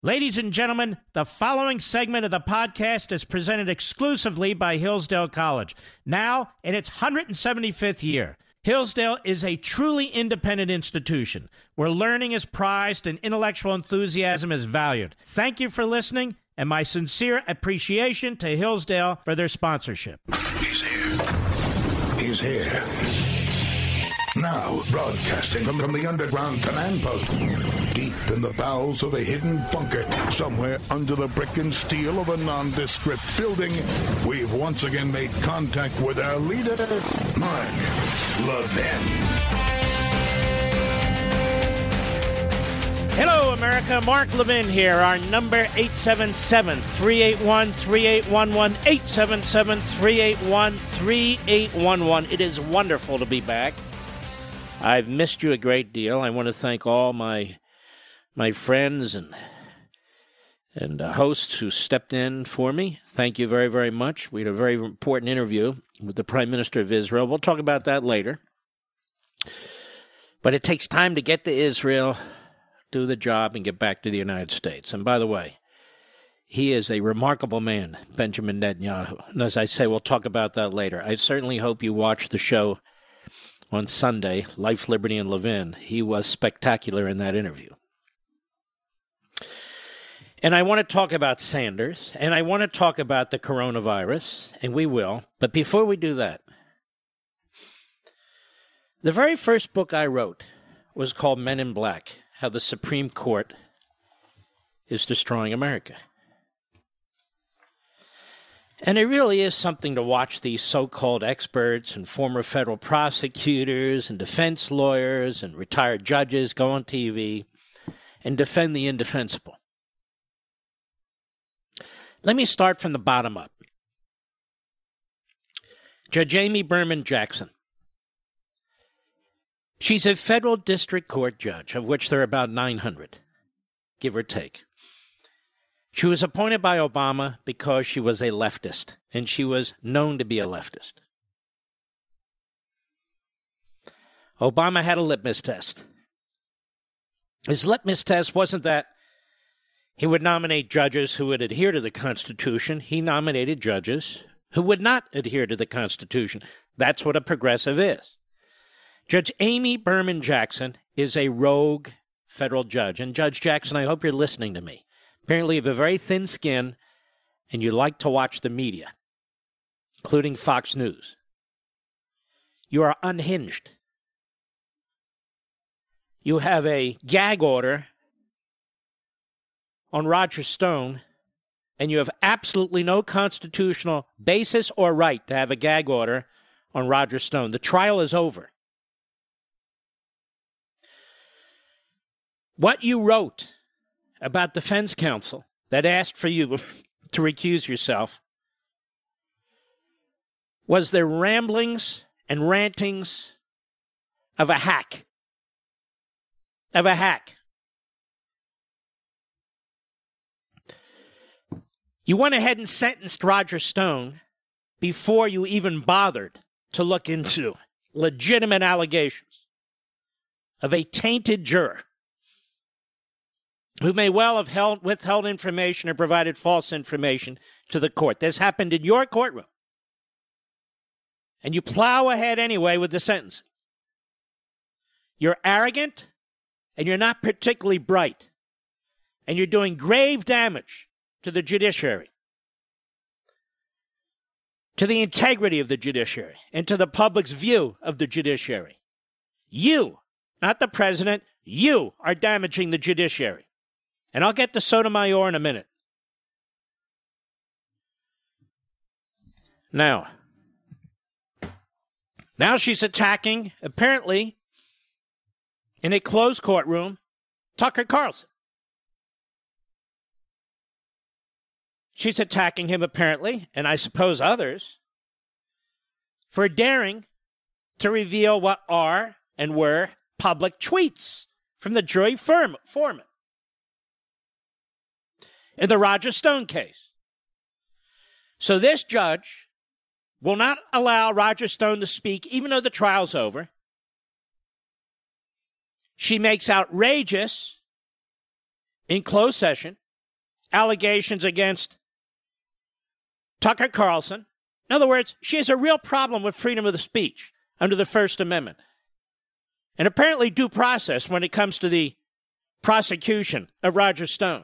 Ladies and gentlemen, the following segment of the podcast is presented exclusively by Hillsdale College, now in its 175th year. Hillsdale is a truly independent institution where learning is prized and intellectual enthusiasm is valued. Thank you for listening, and my sincere appreciation to Hillsdale for their sponsorship. He's here. He's here. Now, broadcasting from the underground command post, deep in the bowels of a hidden bunker, somewhere under the brick and steel of a nondescript building, we've once again made contact with our leader, Mark Levin. Hello, America. Mark Levin here. Our number, 877-381-3811, 877-381-3811. It is wonderful to be back. I've missed you a great deal. I want to thank all my friends and hosts who stepped in for me. Thank you very, very much. We had a very important interview with the Prime Minister of Israel. We'll talk about that later. But it takes time to get to Israel, do the job, and get back to the United States. And by the way, he is a remarkable man, Benjamin Netanyahu. And as I say, we'll talk about that later. I certainly hope you watch the show on Sunday, Life, Liberty, and Levin. He was spectacular in that interview. And I want to talk about Sanders, and I want to talk about the coronavirus, and we will. But before we do that, the very first book I wrote was called Men in Black, How the Supreme Court is Destroying America. And it really is something to watch these so-called experts and former federal prosecutors and defense lawyers and retired judges go on TV and defend the indefensible. Let me start from the bottom up. Judge Amy Berman Jackson. She's a federal district court judge, of which there are about 900, give or take. She was appointed by Obama because she was a leftist, and she was known to be a leftist. Obama had a litmus test. His litmus test wasn't that he would nominate judges who would adhere to the Constitution. He nominated judges who would not adhere to the Constitution. That's what a progressive is. Judge Amy Berman Jackson is a rogue federal judge. And Judge Jackson, I hope you're listening to me. Apparently you have a very thin skin, and you like to watch the media, including Fox News. You are unhinged. You have a gag order on Roger Stone, and you have absolutely no constitutional basis or right to have a gag order on Roger Stone. The trial is over. What you wrote about defense counsel that asked for you to recuse yourself was the ramblings and rantings of a hack. Of a hack. You went ahead and sentenced Roger Stone before you even bothered to look into legitimate allegations of a tainted juror who may well have withheld information or provided false information to the court. This happened in your courtroom. And you plow ahead anyway with the sentencing. You're arrogant, and you're not particularly bright. And you're doing grave damage to the judiciary, to the integrity of the judiciary, and to the public's view of the judiciary. You, not the president, you are damaging the judiciary. And I'll get to Sotomayor in a minute. Now she's attacking, apparently, in a closed courtroom, Tucker Carlson. She's attacking him, apparently, and I suppose others, for daring to reveal what are and were public tweets from the jury foreman in the Roger Stone case. So this judge will not allow Roger Stone to speak, even though the trial's over. She makes outrageous, in closed session, allegations against Tucker Carlson. In other words, she has a real problem with freedom of the speech under the First Amendment. And apparently due process when it comes to the prosecution of Roger Stone.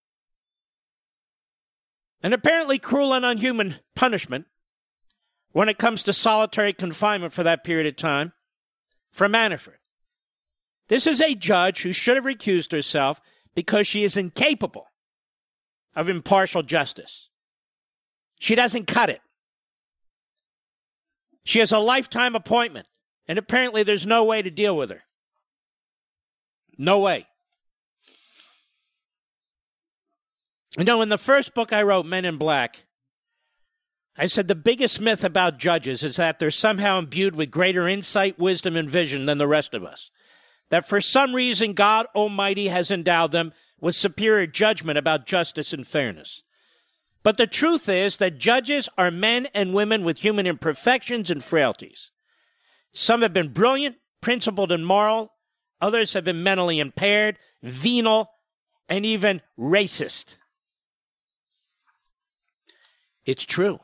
And apparently cruel and unhuman punishment when it comes to solitary confinement for that period of time for Manafort. This is a judge who should have recused herself because she is incapable of impartial justice. She doesn't cut it. She has a lifetime appointment, and apparently there's no way to deal with her. No way. You know, in the first book I wrote, Men in Black, I said the biggest myth about judges is that they're somehow imbued with greater insight, wisdom, and vision than the rest of us. That for some reason God Almighty has endowed them with superior judgment about justice and fairness. But the truth is that judges are men and women with human imperfections and frailties. Some have been brilliant, principled, and moral. Others have been mentally impaired, venal, and even racist. It's true.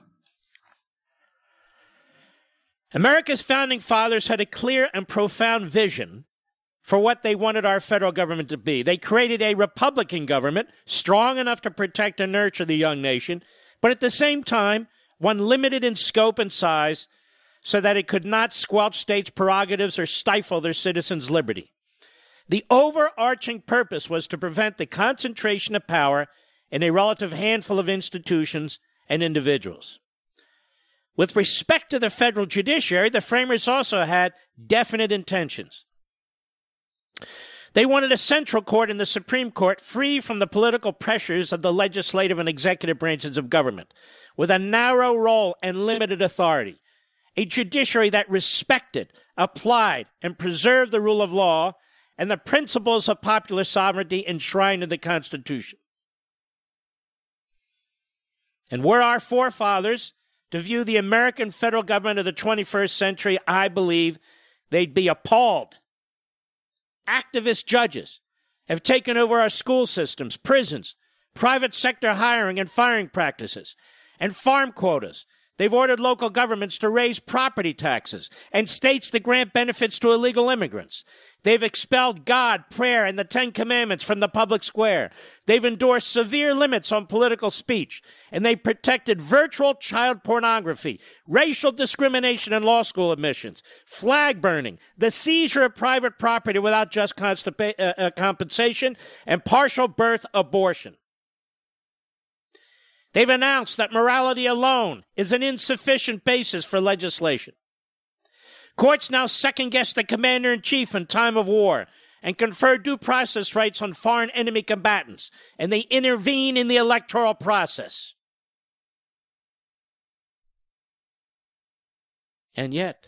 America's founding fathers had a clear and profound vision for what they wanted our federal government to be. They created a Republican government strong enough to protect and nurture the young nation, but at the same time, one limited in scope and size so that it could not squelch states' prerogatives or stifle their citizens' liberty. The overarching purpose was to prevent the concentration of power in a relative handful of institutions and individuals. With respect to the federal judiciary, the framers also had definite intentions. They wanted a central court and the Supreme Court free from the political pressures of the legislative and executive branches of government, with a narrow role and limited authority. A judiciary that respected, applied, and preserved the rule of law and the principles of popular sovereignty enshrined in the Constitution. And were our forefathers to view the American federal government of the 21st century, I believe they'd be appalled. Activist judges have taken over our school systems, prisons, private sector hiring and firing practices, and farm quotas. They've ordered local governments to raise property taxes and states to grant benefits to illegal immigrants. They've expelled God, prayer, and the Ten Commandments from the public square. They've endorsed severe limits on political speech, and they protected virtual child pornography, racial discrimination in law school admissions, flag burning, the seizure of private property without just compensation, and partial birth abortion. They've announced that morality alone is an insufficient basis for legislation. Courts now second-guess the commander-in-chief in time of war and confer due process rights on foreign enemy combatants, and they intervene in the electoral process. And yet,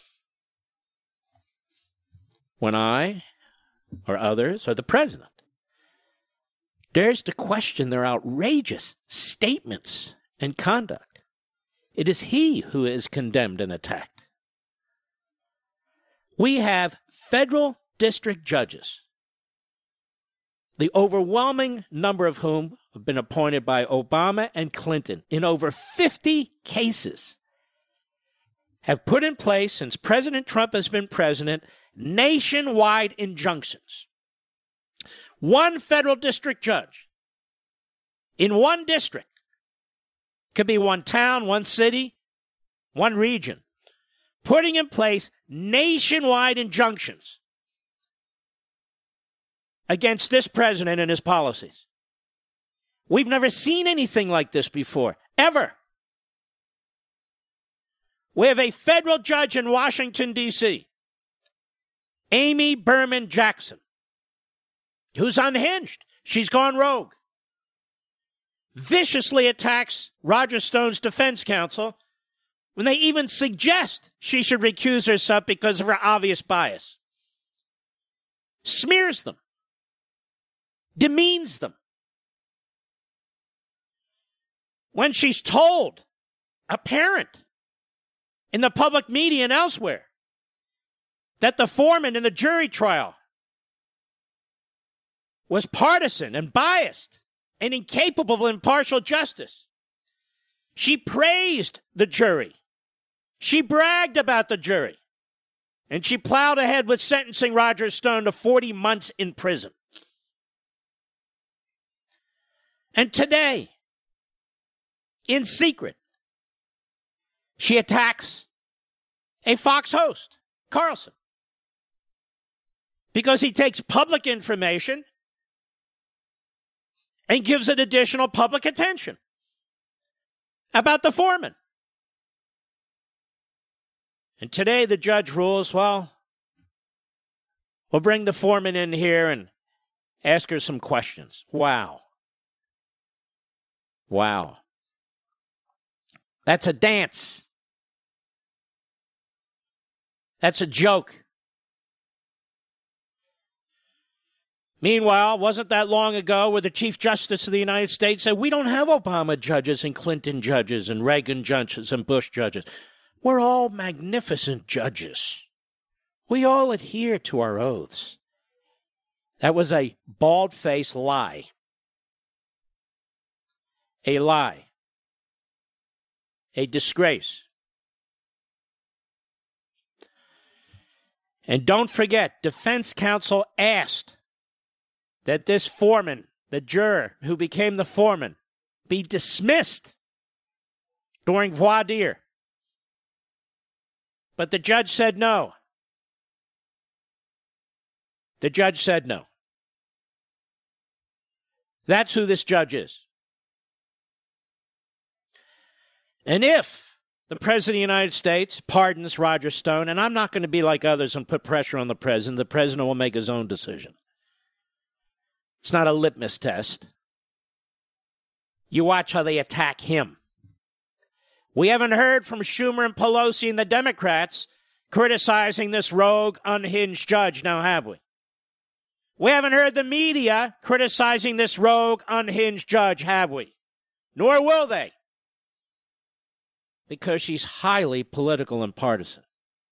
when I or others or the president dares to question their outrageous statements and conduct, it is he who is condemned and attacked. We have federal district judges, the overwhelming number of whom have been appointed by Obama and Clinton in over 50 cases, have put in place, since President Trump has been president, nationwide injunctions. One federal district judge in one district, could be one town, one city, one region, putting in place nationwide injunctions against this president and his policies. We've never seen anything like this before, ever. We have a federal judge in Washington, D.C., Amy Berman Jackson, who's unhinged. She's gone rogue. Viciously attacks Roger Stone's defense counsel when they even suggest she should recuse herself because of her obvious bias. Smears them. Demeans them. When she's told, apparent, in the public media and elsewhere, that the foreman in the jury trial was partisan and biased and incapable of impartial justice. She praised the jury. She bragged about the jury. And she plowed ahead with sentencing Roger Stone to 40 months in prison. And today, in secret, she attacks a Fox host, Carlson, because he takes public information and gives it additional public attention about the foreman. And today the judge rules, well, we'll bring the foreman in here and ask her some questions. Wow. Wow. That's a dance. That's a joke. Meanwhile, wasn't that long ago where the Chief Justice of the United States said, we don't have Obama judges and Clinton judges and Reagan judges and Bush judges. We're all magnificent judges. We all adhere to our oaths. That was a bald-faced lie. A lie. A disgrace. And don't forget, defense counsel asked that this foreman, the juror who became the foreman, be dismissed during voir dire. But the judge said no. The judge said no. That's who this judge is. And if the President of the United States pardons Roger Stone, and I'm not going to be like others and put pressure on the President will make his own decision. It's not a litmus test. You watch how they attack him. We haven't heard from Schumer and Pelosi and the Democrats criticizing this rogue, unhinged judge, now have we? We haven't heard the media criticizing this rogue, unhinged judge, have we? Nor will they. Because she's highly political and partisan.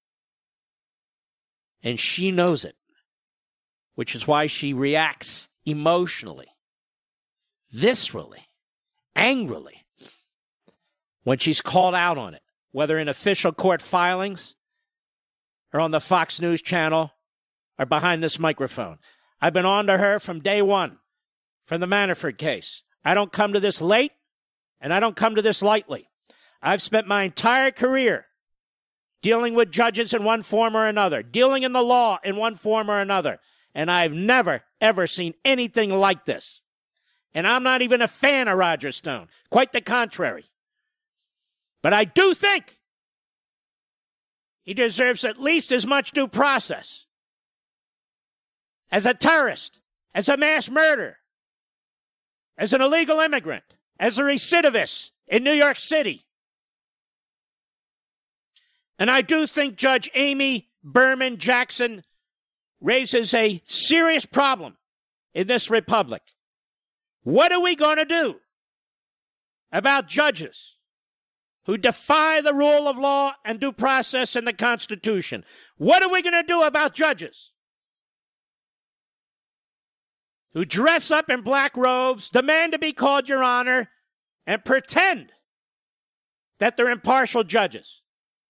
And she knows it. Which is why she reacts emotionally, viscerally, angrily, when she's called out on it, whether in official court filings or on the Fox News channel or behind this microphone. I've been on to her from day one, from the Manafort case. I don't come to this late, and I don't come to this lightly. I've spent my entire career dealing with judges in one form or another, dealing in the law in one form or another, and I've never, ever seen anything like this. And I'm not even a fan of Roger Stone. Quite the contrary. But I do think he deserves at least as much due process as a terrorist, as a mass murderer, as an illegal immigrant, as a recidivist in New York City. And I do think Judge Amy Berman Jackson raises a serious problem in this republic. What are we going to do about judges who defy the rule of law and due process in the Constitution? What are we going to do about judges who dress up in black robes, demand to be called Your Honor, and pretend that they're impartial judges?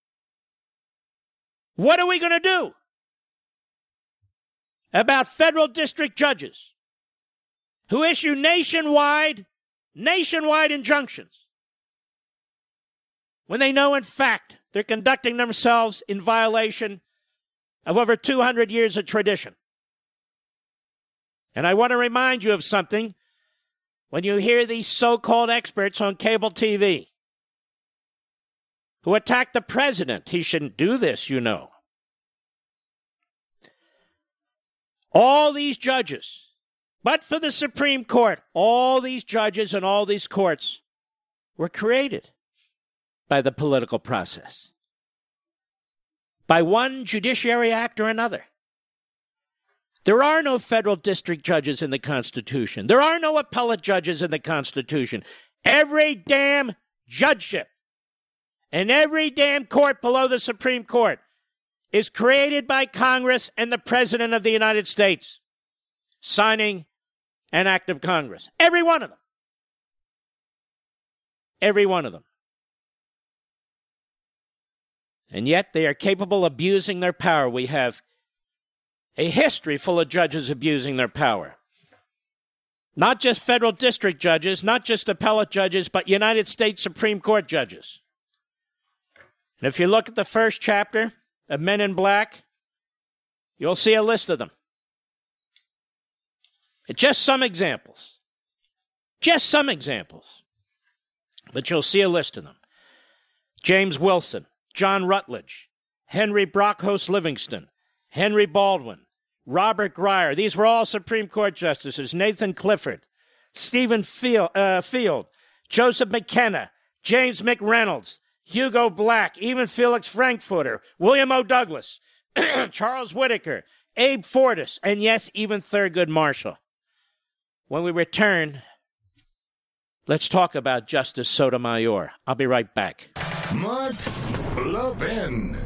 What are we going to do about federal district judges who issue nationwide injunctions when they know, in fact, they're conducting themselves in violation of over 200 years of tradition? And I want to remind you of something. When you hear these so-called experts on cable TV who attack the president, he shouldn't do this, you know. All these judges, but for the Supreme Court, all these judges and all these courts were created by the political process, by one judiciary act or another. There are no federal district judges in the Constitution. There are no appellate judges in the Constitution. Every damn judgeship and every damn court below the Supreme Court is created by Congress and the President of the United States signing an act of Congress. Every one of them. Every one of them. And yet they are capable of abusing their power. We have a history full of judges abusing their power. Not just federal district judges, not just appellate judges, but United States Supreme Court judges. And if you look at the first chapter of Men in Black, you'll see a list of them. It's just some examples. Just some examples. But you'll see a list of them. James Wilson, John Rutledge, Henry Brockhouse Livingston, Henry Baldwin, Robert Grier. These were all Supreme Court justices. Nathan Clifford, Stephen Field, Joseph McKenna, James McReynolds, Hugo Black, even Felix Frankfurter, William O. Douglas, Charles Whitaker, Abe Fortas, and yes, even Thurgood Marshall. When we return, let's talk about Justice Sotomayor. I'll be right back. Mark Levin.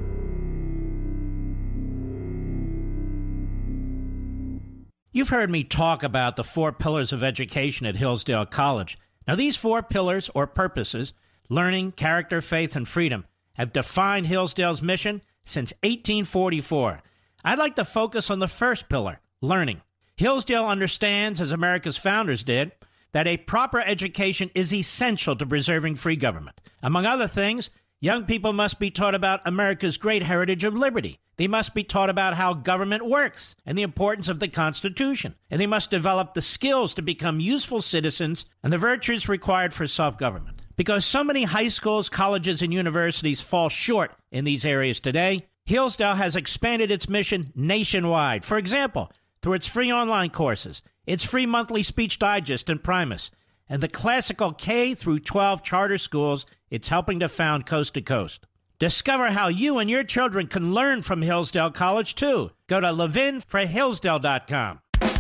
You've heard me talk about the 4 pillars of education at Hillsdale College. Now, these 4 pillars or purposes, learning, character, faith, and freedom, have defined Hillsdale's mission since 1844. I'd like to focus on the first pillar, learning. Hillsdale understands, as America's founders did, that a proper education is essential to preserving free government. Among other things, young people must be taught about America's great heritage of liberty. They must be taught about how government works and the importance of the Constitution. And they must develop the skills to become useful citizens and the virtues required for self-government. Because so many high schools, colleges, and universities fall short in these areas today, Hillsdale has expanded its mission nationwide. For example, through its free online courses, its free monthly speech digest and Primus, and the classical K through 12 charter schools it's helping to found coast to coast. Discover how you and your children can learn from Hillsdale College, too. Go to levinforhillsdale.com.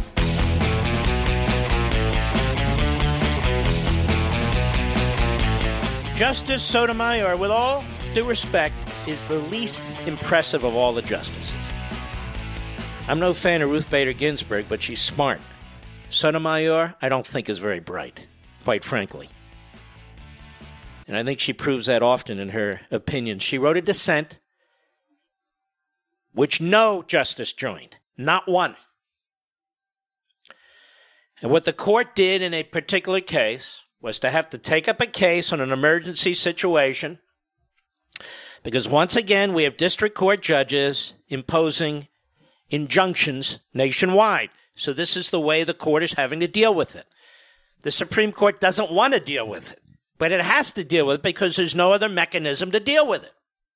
Justice Sotomayor, with all due respect, is the least impressive of all the justices. I'm no fan of Ruth Bader Ginsburg, but she's smart. Sotomayor, I don't think is very bright, quite frankly. And I think she proves that often in her opinions. She wrote a dissent, which no justice joined, not one. And what the court did in a particular case was to have to take up a case on an emergency situation, because once again, we have district court judges imposing injunctions nationwide. So this is the way the court is having to deal with it. The Supreme Court doesn't want to deal with it, but it has to deal with it because there's no other mechanism to deal with it.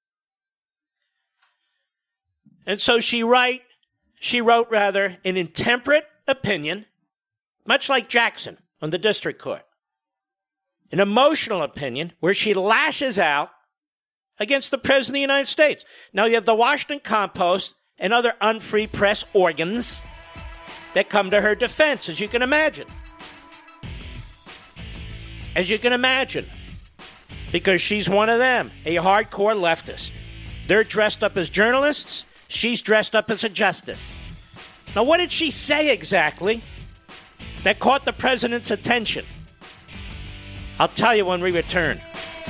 And so she wrote an intemperate opinion, much like Jackson on the district court. An emotional opinion where she lashes out against the President of the United States. Now you have the Washington Compost and other unfree press organs that come to her defense, as you can imagine. As you can imagine. Because she's one of them, a hardcore leftist. They're dressed up as journalists. She's dressed up as a justice. Now, what did she say exactly that caught the president's attention? I'll tell you when we return.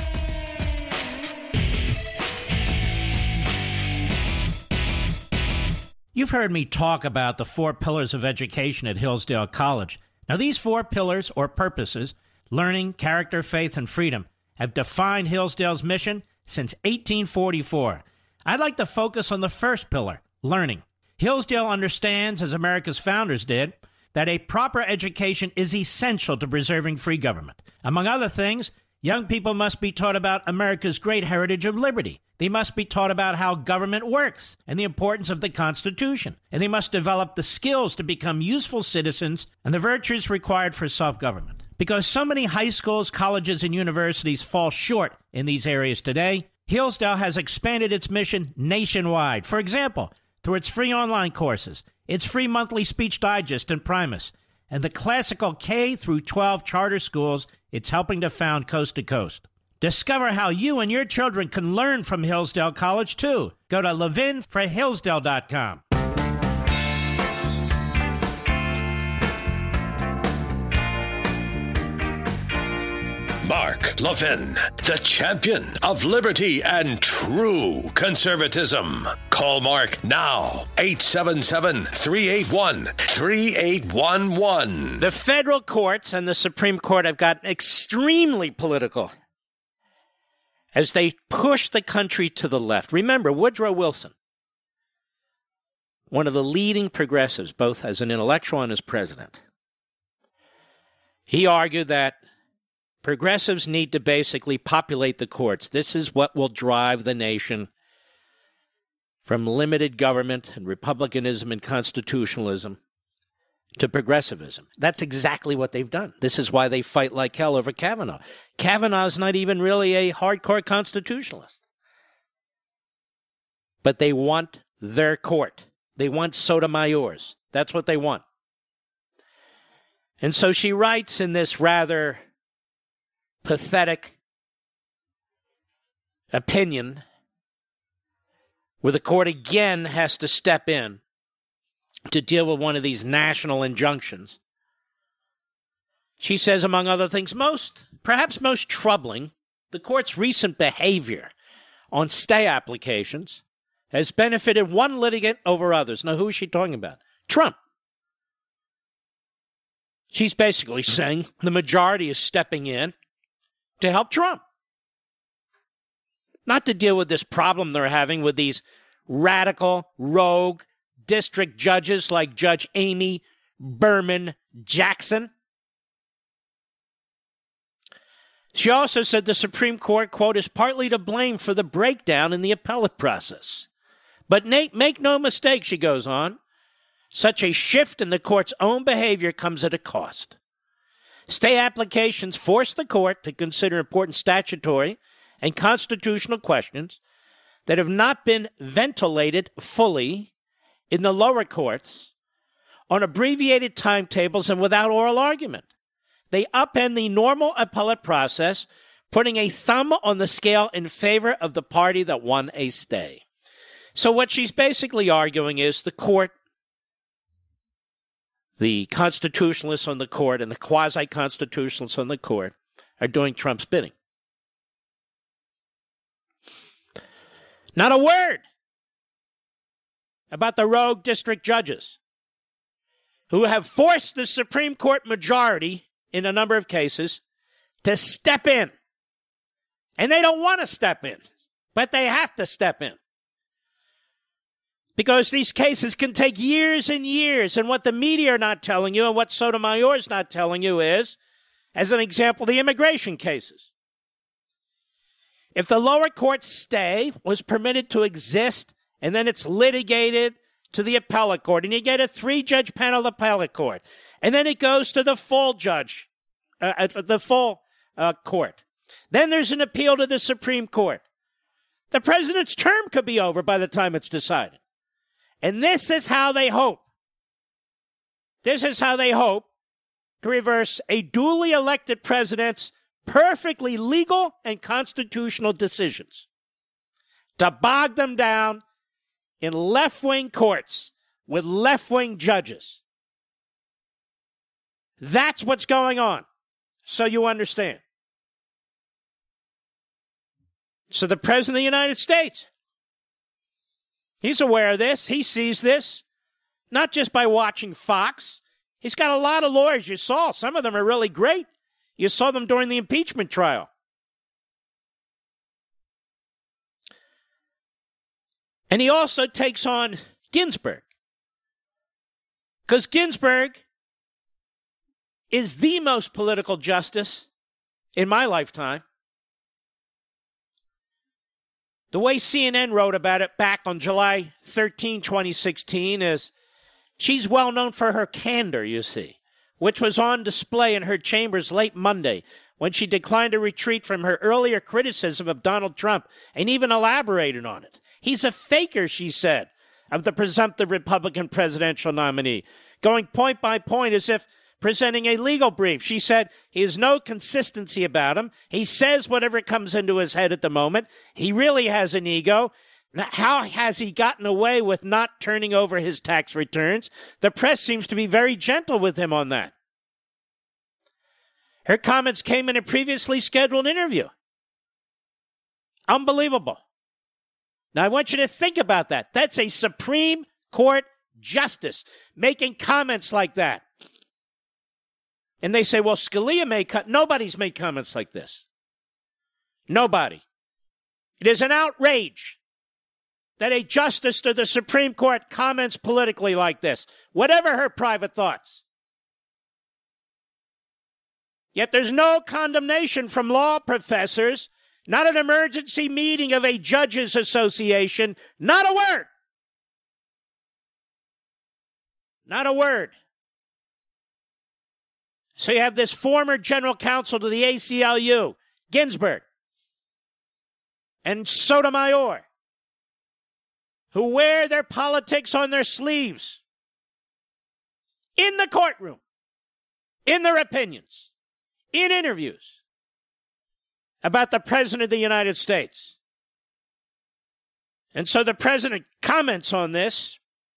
You've heard me talk about the 4 pillars of education at Hillsdale College. Now, these 4 pillars or purposes, learning, character, faith, and freedom, have defined Hillsdale's mission since 1844. I'd like to focus on the first pillar, learning. Hillsdale understands, as America's founders did, that a proper education is essential to preserving free government. Among other things, young people must be taught about America's great heritage of liberty. They must be taught about how government works and the importance of the Constitution. And they must develop the skills to become useful citizens and the virtues required for self-government. Because so many high schools, colleges, and universities fall short in these areas today, Hillsdale has expanded its mission nationwide. For example, through its free online courses, its free monthly speech digest and Primus, and the classical K through 12 charter schools it's helping to found coast to coast. Discover how you and your children can learn from Hillsdale College, too. Go to levinforhillsdale.com. Mark Levin, the champion of liberty and true conservatism. Call Mark now, 877-381-3811. The federal courts and the Supreme Court have gotten extremely political as they push the country to the left. Remember, Woodrow Wilson, one of the leading progressives, both as an intellectual and as president, he argued that progressives need to basically populate the courts. This is what will drive the nation from limited government and republicanism and constitutionalism to progressivism. That's exactly what they've done. This is why they fight like hell over Kavanaugh. Kavanaugh's not even really a hardcore constitutionalist. But they want their court. They want Sotomayor's. That's what they want. And so she writes in this rather pathetic opinion where the court again has to step in to deal with one of these national injunctions. She says, among other things, perhaps most troubling, the court's recent behavior on stay applications has benefited one litigant over others. Now, who is she talking about? Trump. She's basically saying the majority is stepping in to help Trump. Not to deal with this problem they're having with these radical, rogue district judges like Judge Amy Berman Jackson. She also said the Supreme Court, quote, is partly to blame for the breakdown in the appellate process. But Nate, make no mistake, she goes on, such a shift in the court's own behavior comes at a cost. Stay applications force the court to consider important statutory and constitutional questions that have not been ventilated fully in the lower courts on abbreviated timetables and without oral argument. They upend the normal appellate process, putting a thumb on the scale in favor of the party that won a stay. So what she's basically arguing is the court, the constitutionalists on the court and the quasi-constitutionalists on the court are doing Trump's bidding. Not a word about the rogue district judges who have forced the Supreme Court majority in a number of cases to step in. And they don't want to step in, but they have to step in. Because these cases can take years and years, and what the media are not telling you and what Sotomayor is not telling you is, as an example, the immigration cases. If the lower court stay was permitted to exist and then it's litigated to the appellate court, and you get a 3-judge panel appellate court, and then it goes to the full judge, court. Then there's an appeal to the Supreme Court. The president's term could be over by the time it's decided. And this is how they hope. This is how they hope to reverse a duly elected president's perfectly legal and constitutional decisions. To bog them down in left-wing courts with left-wing judges. That's what's going on, so you understand. So the President of the United States, he's aware of this. He sees this, not just by watching Fox. He's got a lot of lawyers. You saw. Some of them are really great. You saw them during the impeachment trial. And he also takes on Ginsburg. Because Ginsburg is the most political justice in my lifetime. The way CNN wrote about it back on July 13, 2016 is she's well known for her candor, you see, which was on display in her chambers late Monday when she declined to retreat from her earlier criticism of Donald Trump and even elaborated on it. He's a faker, she said, of the presumptive Republican presidential nominee, going point by point as if presenting a legal brief. She said, he has no consistency about him. He says whatever comes into his head at the moment. He really has an ego. How has he gotten away with not turning over his tax returns? The press seems to be very gentle with him on that. Her comments came in a previously scheduled interview. Unbelievable. Now, I want you to think about that. That's a Supreme Court justice making comments like that. And they say, well, Scalia nobody's made comments like this. Nobody. It is an outrage that a justice to the Supreme Court comments politically like this, whatever her private thoughts. Yet there's no condemnation from law professors, not an emergency meeting of a judges association, not a word. Not a word. So you have this former general counsel to the ACLU, Ginsburg, and Sotomayor, who wear their politics on their sleeves in the courtroom, in their opinions, in interviews about the President of the United States. And so the President comments on this.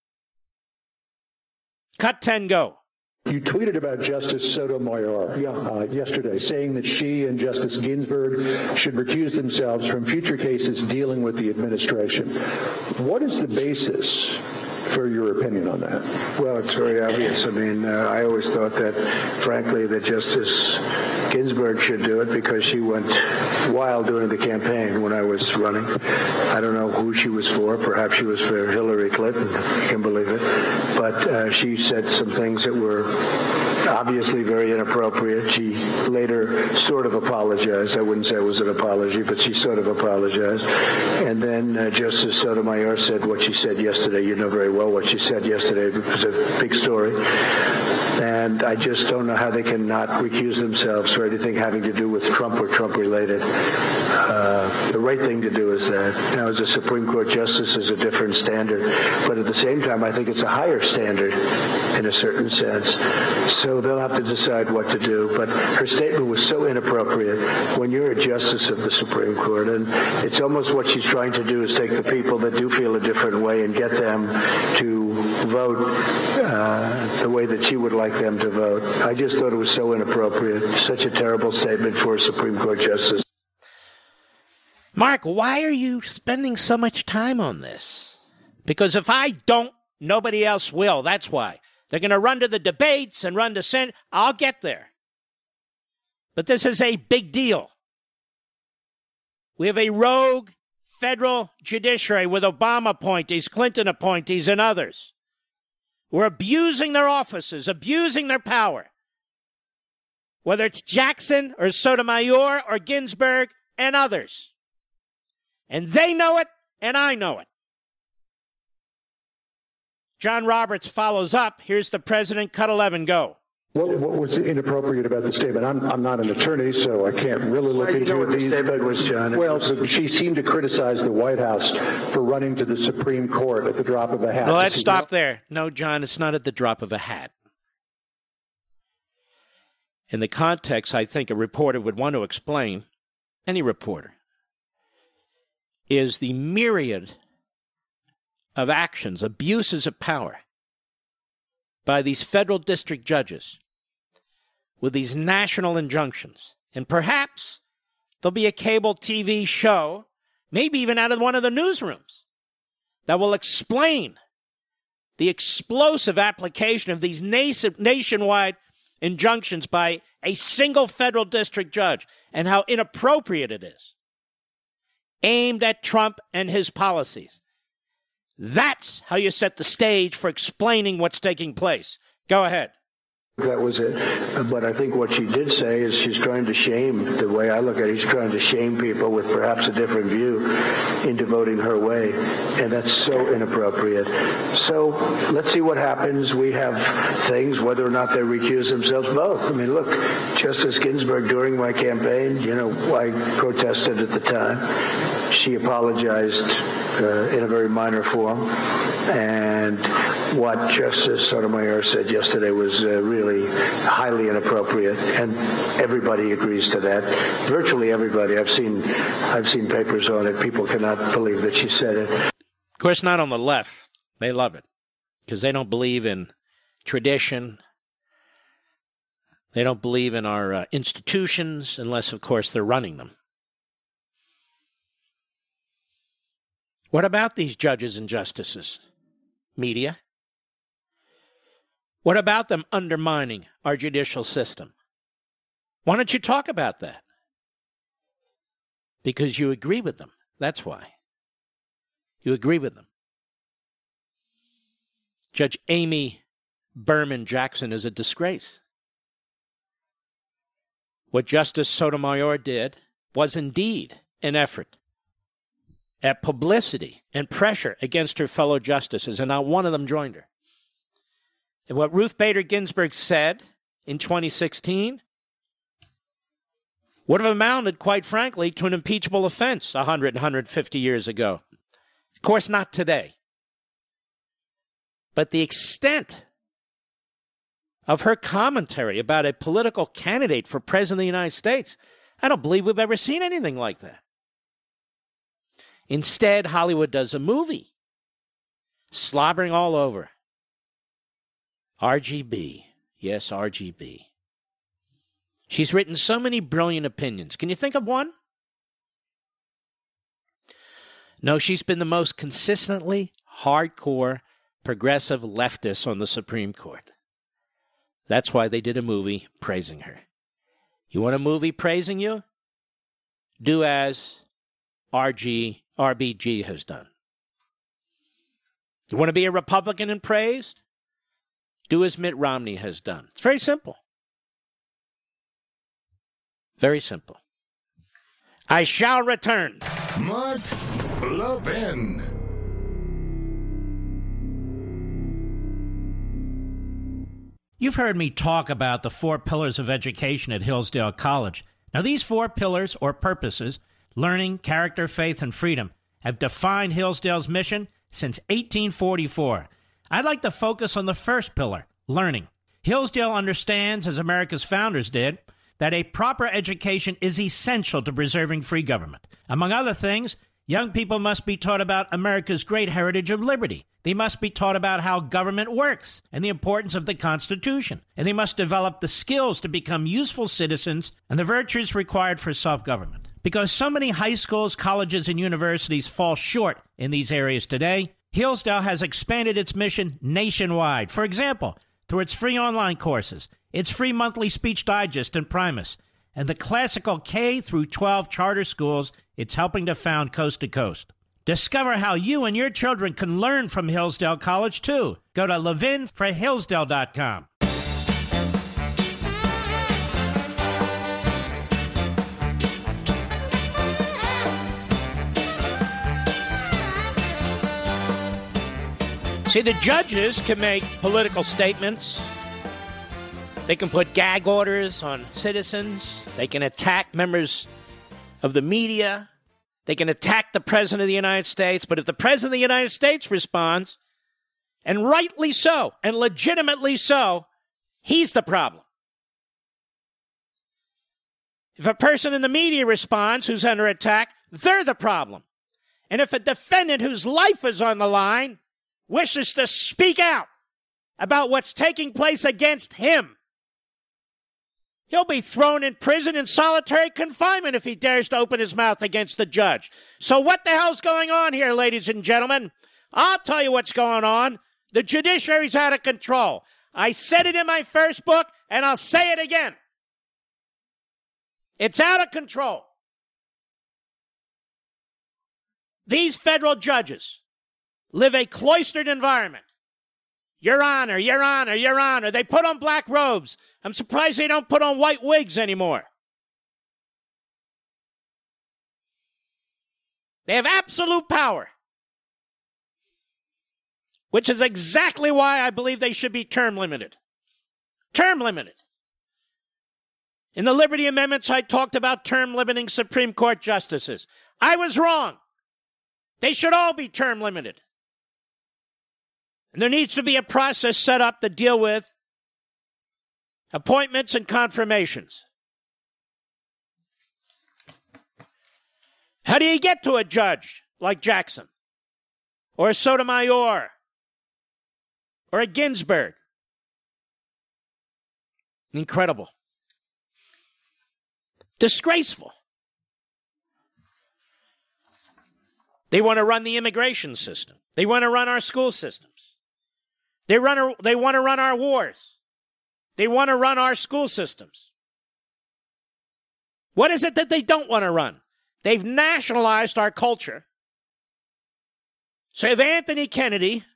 Cut 10, go. You tweeted about Justice Sotomayor yesterday, saying that she and Justice Ginsburg should recuse themselves from future cases dealing with the administration. What is the basis for your opinion on that? Well, it's very obvious. I mean, I always thought that, frankly, that Justice Ginsburg should do it because she went wild during the campaign when I was running. I don't know who she was for. Perhaps she was for Hillary Clinton. You can believe it. But she said some things that were obviously very inappropriate. She later sort of apologized. I wouldn't say it was an apology, but she sort of apologized. And then Justice Sotomayor said what she said yesterday. You know very well what she said yesterday. It was a big story. And I just don't know how they can not recuse themselves for anything having to do with Trump or Trump-related. The right thing to do is that. Now, as a Supreme Court justice is a different standard. But at the same time, I think it's a higher standard in a certain sense. So they'll have to decide what to do. But her statement was so inappropriate when you're a justice of the Supreme Court. And it's almost what she's trying to do is take the people that do feel a different way and get them to vote the way that she would like them to vote. I just thought it was so inappropriate. Such a terrible statement for a Supreme Court justice. Mark, why are you spending so much time on this? Because if I don't, nobody else will. That's why. They're going to run to the debates and run to Senate. I'll get there. But this is a big deal. We have a rogue federal judiciary with Obama appointees, Clinton appointees, and others who are abusing their offices, abusing their power. Whether it's Jackson or Sotomayor or Ginsburg and others. And they know it, and I know it. John Roberts follows up. Here's the president. Cut 11, go. What was inappropriate about the statement? I'm not an attorney, so I can't really look into what these. The statement was, John. Well, she seemed to criticize the White House for running to the Supreme Court at the drop of a hat. Well, let's stop there. No, John, it's not at the drop of a hat. In the context, I think a reporter would want to explain, any reporter, is the myriad of actions, abuses of power by these federal district judges with these national injunctions. And perhaps there'll be a cable TV show, maybe even out of one of the newsrooms, that will explain the explosive application of these nationwide injunctions by a single federal district judge and how inappropriate it is, aimed at Trump and his policies. That's how you set the stage for explaining what's taking place. Go ahead. That was it. But I think what she did say is she's trying to shame, the way I look at it, she's trying to shame people with perhaps a different view into voting her way. And that's so inappropriate. So let's see what happens. We have things, whether or not they recuse themselves, both. I mean, look, Justice Ginsburg, during my campaign, I protested at the time. She apologized in a very minor form. And what Justice Sotomayor said yesterday was really highly inappropriate, and everybody agrees to that. Virtually everybody. I've seen papers on it. People cannot believe that she said it. Of course, not on the left. They love it because they don't believe in tradition. They don't believe in our institutions unless, of course, they're running them. What about these judges and justices? Media? What about them undermining our judicial system? Why don't you talk about that? Because you agree with them. That's why. You agree with them. Judge Amy Berman Jackson is a disgrace. What Justice Sotomayor did was indeed an effort at publicity and pressure against her fellow justices, and not one of them joined her. And what Ruth Bader Ginsburg said in 2016 would have amounted, quite frankly, to an impeachable offense 150 years ago. Of course, not today. But the extent of her commentary about a political candidate for president of the United States, I don't believe we've ever seen anything like that. Instead, Hollywood does a movie, slobbering all over. RGB. Yes, RGB. She's written so many brilliant opinions. Can you think of one? No, she's been the most consistently hardcore progressive leftist on the Supreme Court. That's why they did a movie praising her. You want a movie praising you? Do as RBG has done. You want to be a Republican and praised? Do as Mitt Romney has done. It's very simple. Very simple. I shall return. Mark Levin. You've heard me talk about the 4 pillars of education at Hillsdale College. Now, these 4 pillars or purposes, learning, character, faith, and freedom, have defined Hillsdale's mission since 1844. I'd like to focus on the first pillar, learning. Hillsdale understands, as America's founders did, that a proper education is essential to preserving free government. Among other things, young people must be taught about America's great heritage of liberty. They must be taught about how government works and the importance of the Constitution. And they must develop the skills to become useful citizens and the virtues required for self-government. Because so many high schools, colleges, and universities fall short in these areas today, Hillsdale has expanded its mission nationwide. For example, through its free online courses, its free monthly speech digest and Primus, and the classical K through 12 charter schools it's helping to found coast to coast. Discover how you and your children can learn from Hillsdale College, too. Go to levinforhillsdale.com. See, the judges can make political statements. They can put gag orders on citizens. They can attack members of the media. They can attack the President of the United States. But if the President of the United States responds, and rightly so, and legitimately so, he's the problem. If a person in the media responds who's under attack, they're the problem. And if a defendant whose life is on the line wishes to speak out about what's taking place against him, he'll be thrown in prison in solitary confinement if he dares to open his mouth against the judge. So what the hell's going on here, ladies and gentlemen? I'll tell you what's going on. The judiciary's out of control. I said it in my first book, and I'll say it again. It's out of control. These federal judges live a cloistered environment. Your Honor, Your Honor, Your Honor. They put on black robes. I'm surprised they don't put on white wigs anymore. They have absolute power, which is exactly why I believe they should be term limited. Term limited. In the Liberty Amendments, I talked about term limiting Supreme Court justices. I was wrong. They should all be term limited. And there needs to be a process set up to deal with appointments and confirmations. How do you get to a judge like Jackson or a Sotomayor or a Ginsburg? Incredible. Disgraceful. They want to run the immigration system. They want to run our school systems. They want to run our wars. They want to run our school systems. What is it that they don't want to run? They've nationalized our culture. So if Anthony Kennedy,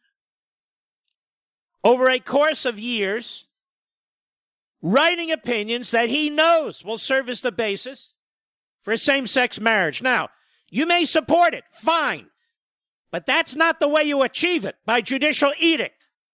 over a course of years, writing opinions that he knows will serve as the basis for same-sex marriage. Now, you may support it, fine, but that's not the way you achieve it, by judicial edict.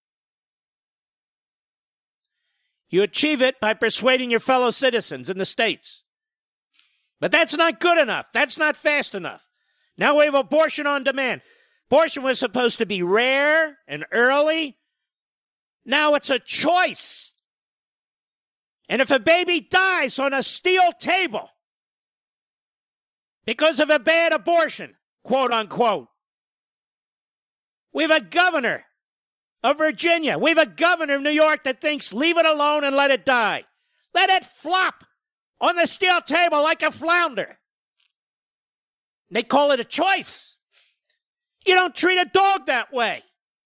You achieve it by persuading your fellow citizens in the states. But that's not good enough. That's not fast enough. Now we have abortion on demand. Abortion was supposed to be rare and early. Now it's a choice. And if a baby dies on a steel table because of a bad abortion, quote unquote, we have a governor of Virginia. We have a governor of New York that thinks leave it alone and let it die. Let it flop on the steel table like a flounder. They call it a choice. You don't treat a dog that way,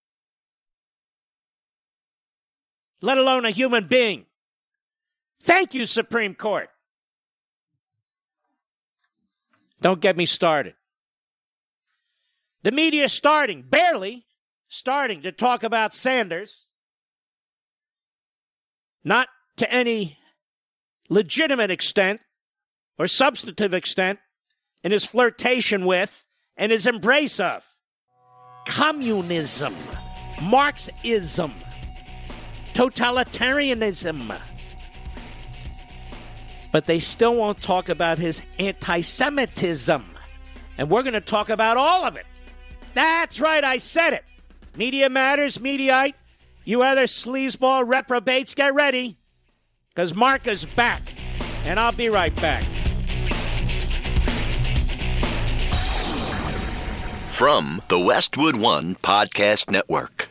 let alone a human being. Thank you, Supreme Court. Don't get me started. The media is barely starting to talk about Sanders, not to any legitimate extent or substantive extent, in his flirtation with and his embrace of communism, Marxism, totalitarianism. But they still won't talk about his anti-Semitism. And we're going to talk about all of it. That's right, I said it. Media Matters, Mediaite. You other sleazeball reprobates, get ready. Because Mark is back. And I'll be right back. From the Westwood One Podcast Network.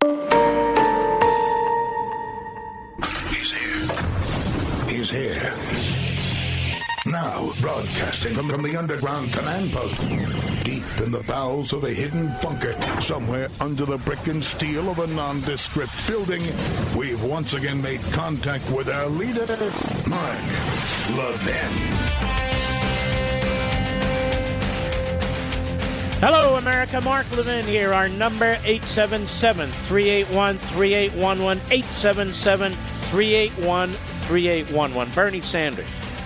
He's here. Now, broadcasting from the underground command post, deep in the bowels of a hidden bunker, somewhere under the brick and steel of a nondescript building, we've once again made contact with our leader, Mark Levin. Hello, America. Mark Levin here. Our number, 877-381-3811, 877-381-3811. Bernie Sanders.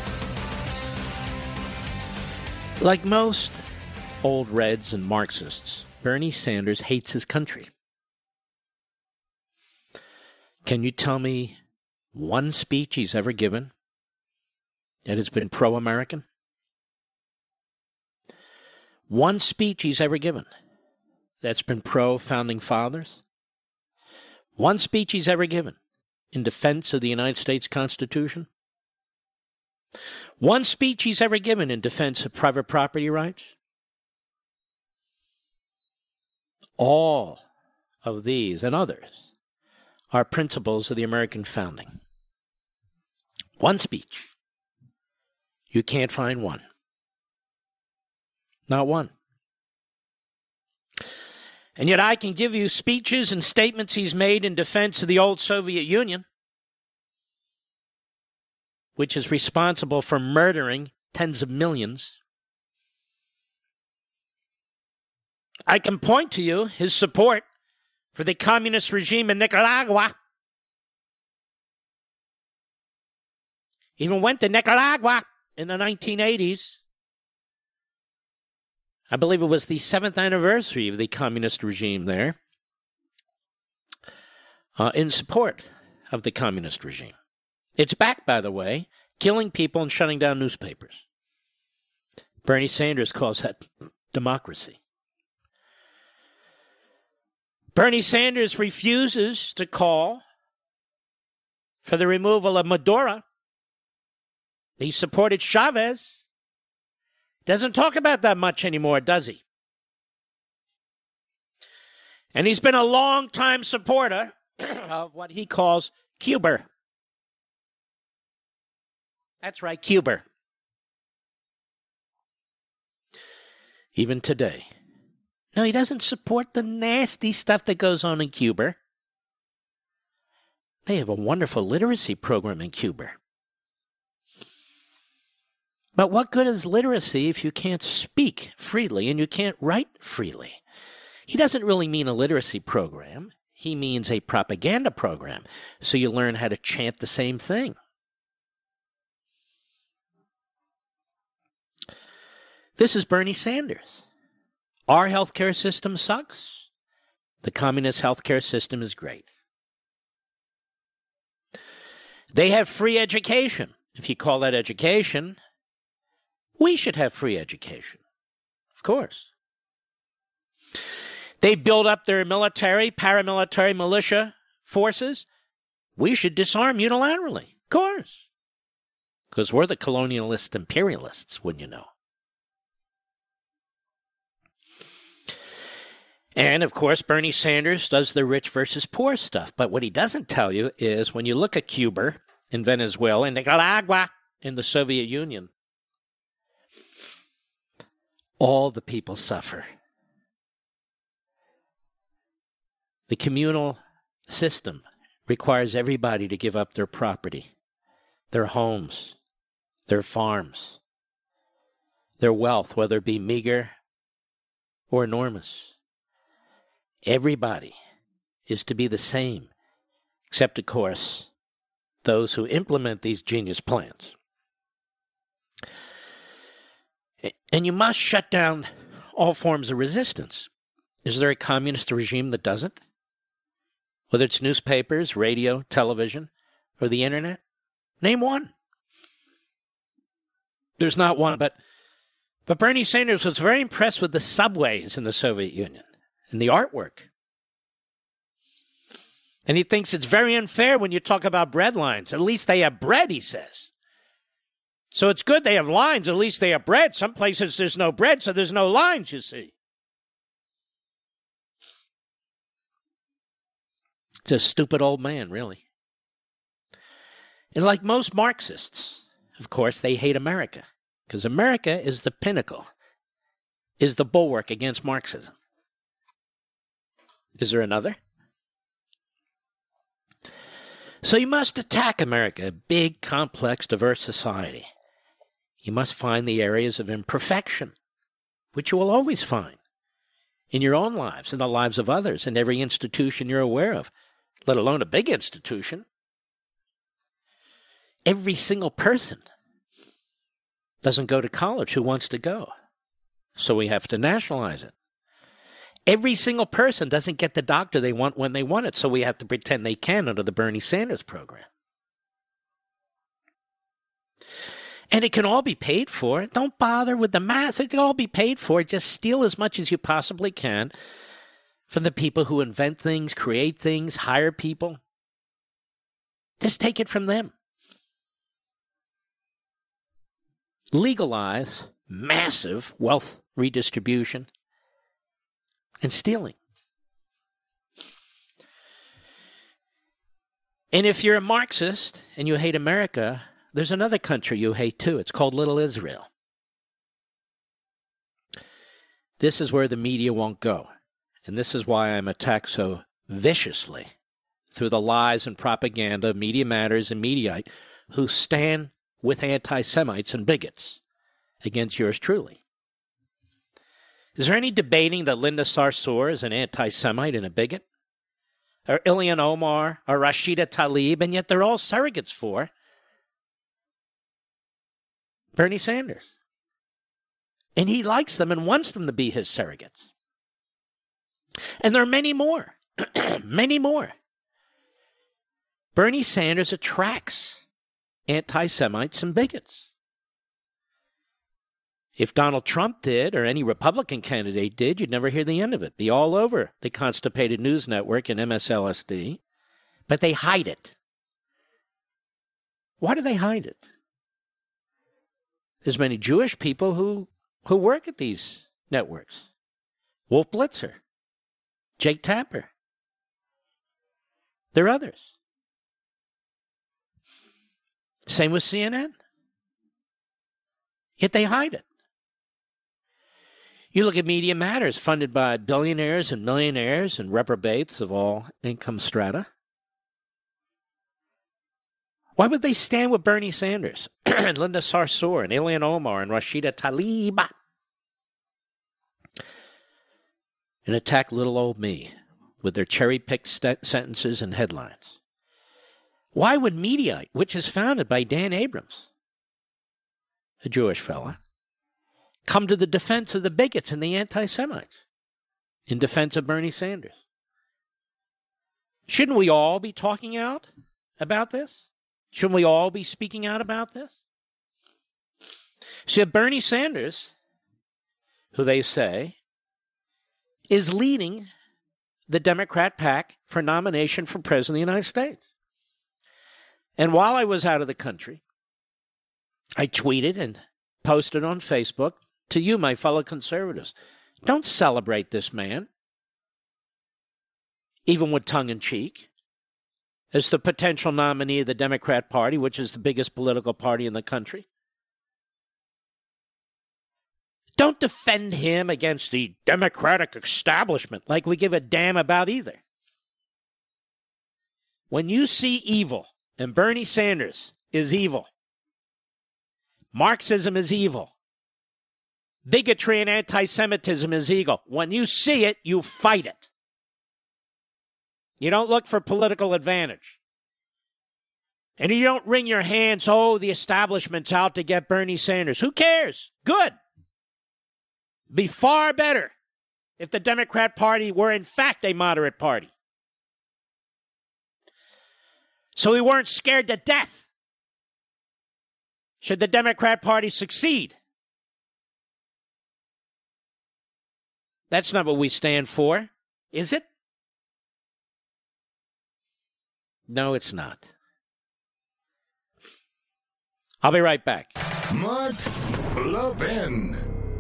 Like most old Reds and Marxists, Bernie Sanders hates his country. Can you tell me one speech he's ever given that has been pro-American? One speech he's ever given that's been pro-Founding Fathers? One speech he's ever given in defense of the United States Constitution? One speech he's ever given in defense of private property rights? All of these and others are principles of the American founding. One speech. You can't find one. Not one. And yet I can give you speeches and statements he's made in defense of the old Soviet Union, which is responsible for murdering tens of millions. I can point to you his support for the communist regime in Nicaragua. He even went to Nicaragua in the 1980s. I believe it was the 7th anniversary of the communist regime there, in support of the communist regime. It's back, by the way, killing people and shutting down newspapers. Bernie Sanders calls that democracy. Bernie Sanders refuses to call for the removal of Maduro. He supported Chavez. Doesn't talk about that much anymore, does he? And he's been a long-time supporter of what he calls Cuba. That's right, Cuba. even today. No, he doesn't support the nasty stuff that goes on in Cuba. They have a wonderful literacy program in Cuba. But what good is literacy if you can't speak freely and you can't write freely? He doesn't really mean a literacy program. He means a propaganda program, so you learn how to chant the same thing. This is Bernie Sanders. Our healthcare system sucks. The communist healthcare system is great. They have free education. If you call that education, we should have free education. Of course. They build up their military, paramilitary, militia forces. We should disarm unilaterally. Of course. Because we're the colonialist imperialists, wouldn't you know? And, of course, Bernie Sanders does the rich versus poor stuff. But what he doesn't tell you is when you look at Cuba and Venezuela and Nicaragua in the Soviet Union, all the people suffer. The communal system requires everybody to give up their property, their homes, their farms, their wealth, whether it be meager or enormous. Everybody is to be the same, except, of course, those who implement these genius plans. And you must shut down all forms of resistance. Is there a communist regime that doesn't? Whether it's newspapers, radio, television, or the internet? Name one. There's not one, but Bernie Sanders was very impressed with the subways in the Soviet Union and the artwork. And he thinks it's very unfair when you talk about bread lines. At least they have bread, he says. So it's good they have lines. At least they have bread. Some places there's no bread, so there's no lines, you see. It's a stupid old man, really. And like most Marxists, of course, they hate America. Because America is the pinnacle, is the bulwark against Marxism. Is there another? So you must attack America, a big, complex, diverse society. You must find the areas of imperfection, which you will always find in your own lives, in the lives of others, in every institution you're aware of, let alone a big institution. Every single person doesn't go to college who wants to go, so we have to nationalize it. Every single person doesn't get the doctor they want when they want it, so we have to pretend they can under the Bernie Sanders program. And it can all be paid for. Don't bother with the math. It can all be paid for. Just steal as much as you possibly can from the people who invent things, create things, hire people. Just take it from them. Legalize massive wealth redistribution and stealing. And if you're a Marxist and you hate America, there's another country you hate too. It's called Little Israel. This is where the media won't go. And this is why I'm attacked so viciously through the lies and propaganda of Media Matters and Mediaite who stand with anti-Semites and bigots against yours truly. Is there any debating that Linda Sarsour is an anti-Semite and a bigot? Or Ilhan Omar or Rashida Tlaib, and yet they're all surrogates for Bernie Sanders. And he likes them and wants them to be his surrogates. And there are many more. Many more. Bernie Sanders attracts anti-Semites and bigots. If Donald Trump did, or any Republican candidate did, you'd never hear the end of it. Be all over the Constipated News Network and MSLSD. But they hide it. Why do they hide it? There's many Jewish people who work at these networks. Wolf Blitzer, Jake Tapper. There are others. Same with CNN. Yet they hide it. You look at Media Matters, funded by billionaires and millionaires and reprobates of all income strata. Why would they stand with Bernie Sanders and Linda Sarsour and Ilhan Omar and Rashida Tlaib and attack little old me with their cherry-picked sentences and headlines? Why would Mediaite, which is founded by Dan Abrams, a Jewish fella, come to the defense of the bigots and the anti-Semites in defense of Bernie Sanders? Shouldn't we all be talking out about this? Shouldn't we all be speaking out about this? So Bernie Sanders, who they say is leading the Democrat pack for nomination for President of the United States. And while I was out of the country, I tweeted and posted on Facebook to you, my fellow conservatives, don't celebrate this man, even with tongue-in-cheek, as the potential nominee of the Democrat Party, which is the biggest political party in the country. Don't defend him against the Democratic establishment like we give a damn about either. When you see evil, and Bernie Sanders is evil, Marxism is evil, bigotry and anti-Semitism is evil, when you see it, you fight it. You don't look for political advantage. And you don't wring your hands, oh, the establishment's out to get Bernie Sanders. Who cares? Good. Be far better if the Democrat Party were in fact a moderate party. So we weren't scared to death should the Democrat Party succeed. That's not what we stand for, is it? No, it's not. I'll be right back. Mark Levin.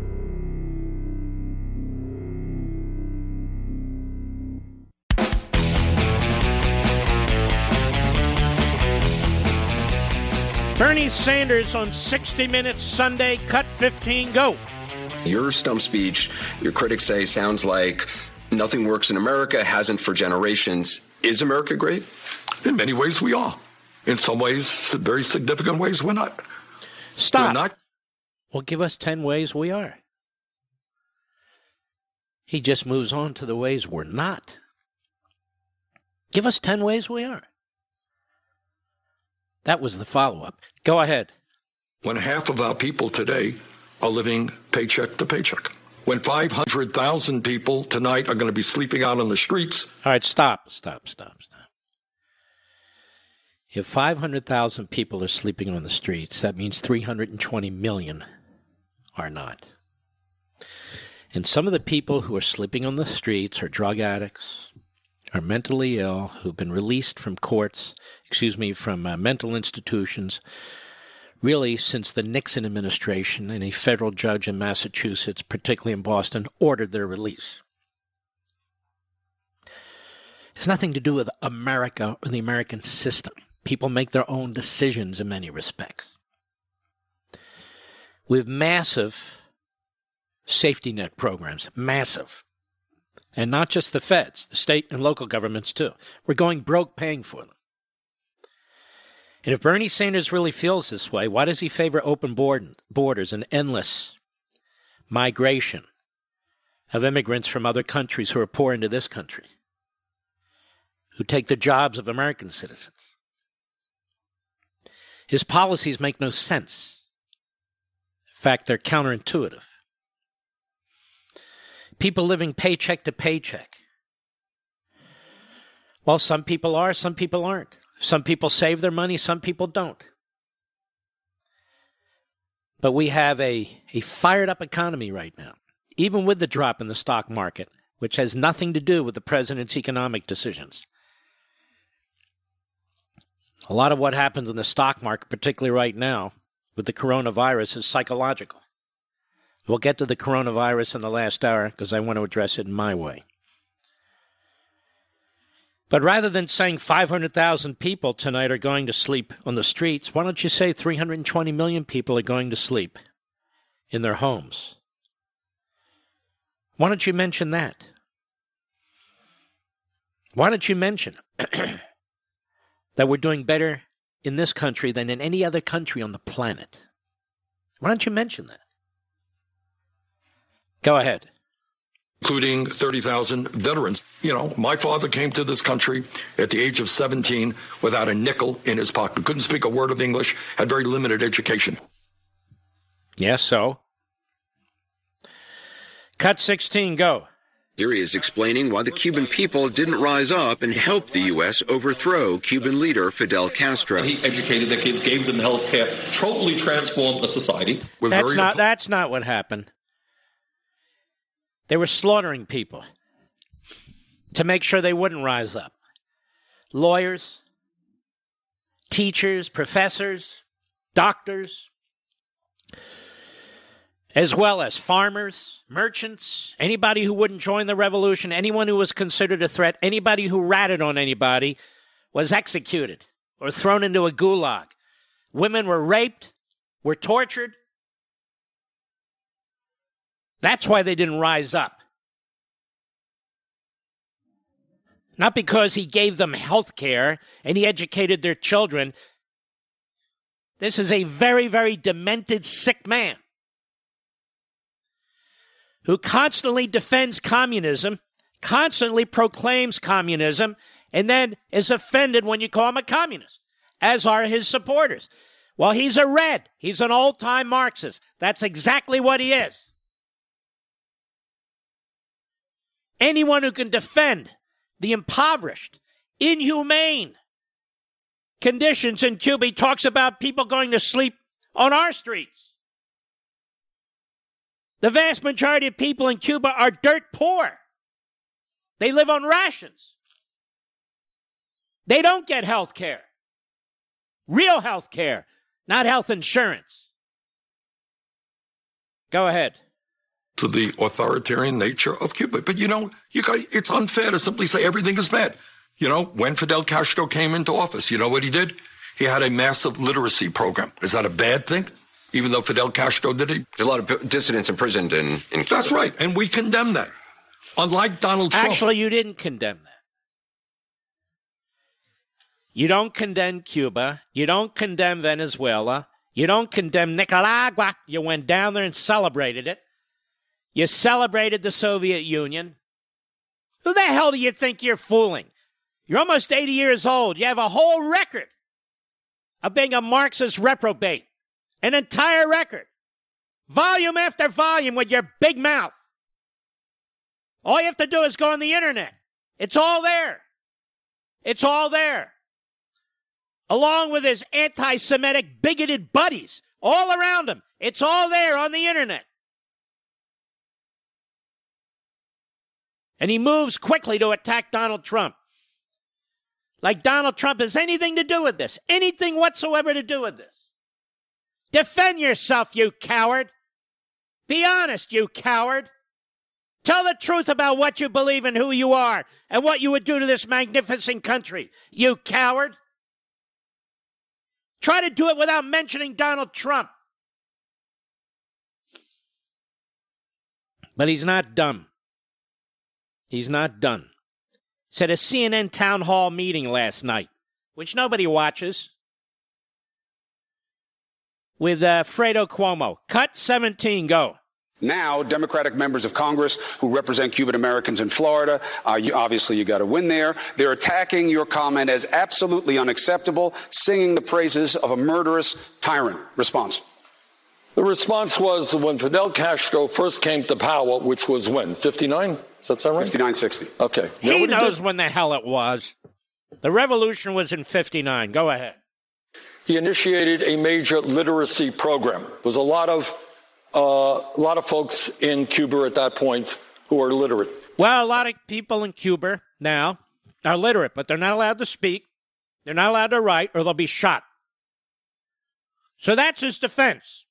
Bernie Sanders on 60 Minutes Sunday, cut 15, go. Your stump speech, your critics say, sounds like nothing works in America, hasn't for generations. Is America great? In many ways, we are. In some ways, very significant ways, we're not. Stop. We're not. Well, give us 10 ways we are. He just moves on to the ways we're not. Give us 10 ways we are. That was the follow-up. Go ahead. When half of our people today are living paycheck to paycheck. When 500,000 people tonight are going to be sleeping out on the streets. All right, stop. If 500,000 people are sleeping on the streets, that means 320 million are not. And some of the people who are sleeping on the streets are drug addicts, are mentally ill, who've been released from from mental institutions, really since the Nixon administration and a federal judge in Massachusetts, particularly in Boston, ordered their release. It has nothing to do with America or the American system. People make their own decisions in many respects. We have massive safety net programs, massive. And not just the feds, the state and local governments too. We're going broke paying for them. And if Bernie Sanders really feels this way, why does he favor open borders and endless migration of immigrants from other countries who are pouring into this country, who take the jobs of American citizens? His policies make no sense. In fact, they're counterintuitive. People living paycheck to paycheck. Well, some people are, some people aren't. Some people save their money, some people don't. But we have a fired up economy right now, even with the drop in the stock market, which has nothing to do with the president's economic decisions. A lot of what happens in the stock market, particularly right now with the coronavirus, is psychological. We'll get to the coronavirus in the last hour because I want to address it in my way. But rather than saying 500,000 people tonight are going to sleep on the streets, why don't you say 320 million people are going to sleep in their homes? Why don't you mention that? Why don't you mention that we're doing better in this country than in any other country on the planet? Why don't you mention that? Go ahead. Including 30,000 veterans. You know, my father came to this country at the age of 17 without a nickel in his pocket. Couldn't speak a word of English, had very limited education. Yes, so? Cut 16, go. Here he is explaining why the Cuban people didn't rise up and help the U.S. overthrow Cuban leader Fidel Castro. He educated the kids, gave them health care, totally transformed the society. That's not what happened. They were slaughtering people to make sure they wouldn't rise up. Lawyers, teachers, professors, doctors, as well as farmers, merchants, anybody who wouldn't join the revolution, anyone who was considered a threat, anybody who ratted on anybody was executed or thrown into a gulag. Women were raped, were tortured. That's why they didn't rise up. Not because he gave them health care and he educated their children. This is a very, very demented, sick man who constantly defends communism, constantly proclaims communism, and then is offended when you call him a communist, as are his supporters. Well, he's a red. He's an old-time Marxist. That's exactly what he is. Anyone who can defend the impoverished, inhumane conditions in Cuba, he talks about people going to sleep on our streets. The vast majority of people in Cuba are dirt poor. They live on rations. They don't get health care. Real health care, not health insurance. Go ahead. To the authoritarian nature of Cuba. But, it's unfair to simply say everything is bad. When Fidel Castro came into office, you know what he did? He had a massive literacy program. Is that a bad thing? Even though Fidel Castro did it? There's a lot of dissidents imprisoned in Cuba. That's right, and we condemn that. Unlike Donald Trump. Actually, you didn't condemn that. You don't condemn Cuba. You don't condemn Venezuela. You don't condemn Nicaragua. You went down there and celebrated it. You celebrated the Soviet Union. Who the hell do you think you're fooling? You're almost 80 years old. You have a whole record of being a Marxist reprobate. An entire record. Volume after volume with your big mouth. All you have to do is go on the internet. It's all there. It's all there. Along with his anti-Semitic, bigoted buddies all around him. It's all there on the internet. And he moves quickly to attack Donald Trump. Like Donald Trump has anything to do with this. Anything whatsoever to do with this. Defend yourself, you coward. Be honest, you coward. Tell the truth about what you believe and who you are and what you would do to this magnificent country, you coward. Try to do it without mentioning Donald Trump. But he's not dumb. He's not done. Said a CNN town hall meeting last night, which nobody watches, with Fredo Cuomo. Cut 17, go. Now, Democratic members of Congress who represent Cuban Americans in Florida, you got to win there. They're attacking your comment as absolutely unacceptable, singing the praises of a murderous tyrant. Response. The response was when Fidel Castro first came to power, which was when? 59? Does that sound right? 59-60. Okay. He knows when the hell it was. The revolution was in 59. Go ahead. He initiated a major literacy program. There was a lot of folks in Cuba at that point who are literate. Well, a lot of people in Cuba now are literate, but they're not allowed to speak. They're not allowed to write, or they'll be shot. So that's his defense.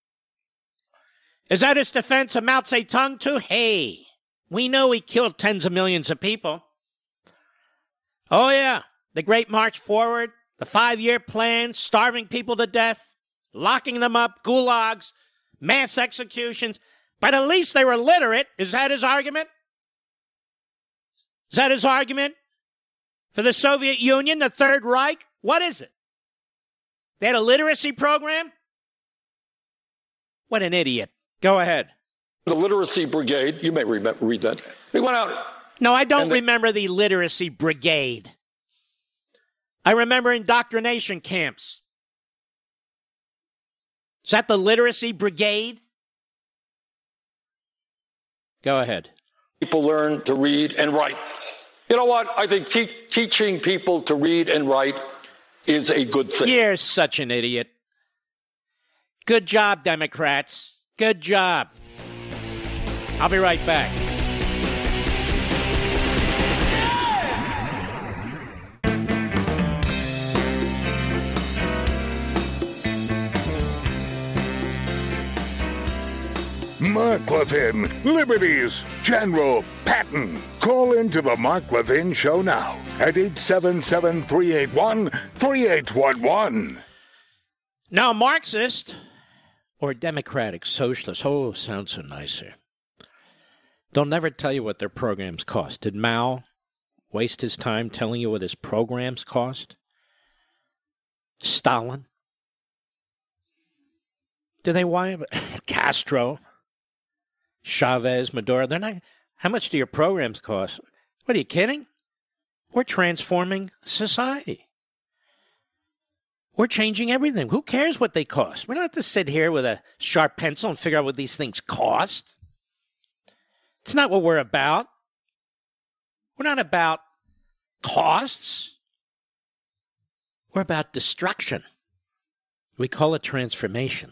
Is that his defense of Mao Zedong too? Hey, we know he killed tens of millions of people. Oh, yeah. The Great March Forward, the 5-year plan, starving people to death, locking them up, gulags, mass executions. But at least they were literate. Is that his argument? Is that his argument? For the Soviet Union, the Third Reich? What is it? They had a literacy program? What an idiot. Go ahead. The Literacy Brigade, you may read that. They went out. No, I don't remember the Literacy Brigade. I remember indoctrination camps. Is that the Literacy Brigade? Go ahead. People learn to read and write. You know what? I think teaching people to read and write is a good thing. You're such an idiot. Good job, Democrats. Good job. I'll be right back. Mark Levin, Liberty's General Patton. Call into the Mark Levin Show now at 877-381-3811. Now, Marxist or Democratic Socialist, sounds so nice here. They'll never tell you what their programs cost. Did Mao waste his time telling you what his programs cost? Stalin? Did they want Castro? Chavez, Maduro, they're not. How much do your programs cost? What, are you kidding? We're transforming society. We're changing everything. Who cares what they cost? We don't have to sit here with a sharp pencil and figure out what these things cost. It's not what we're about. We're not about costs. We're about destruction. We call it transformation.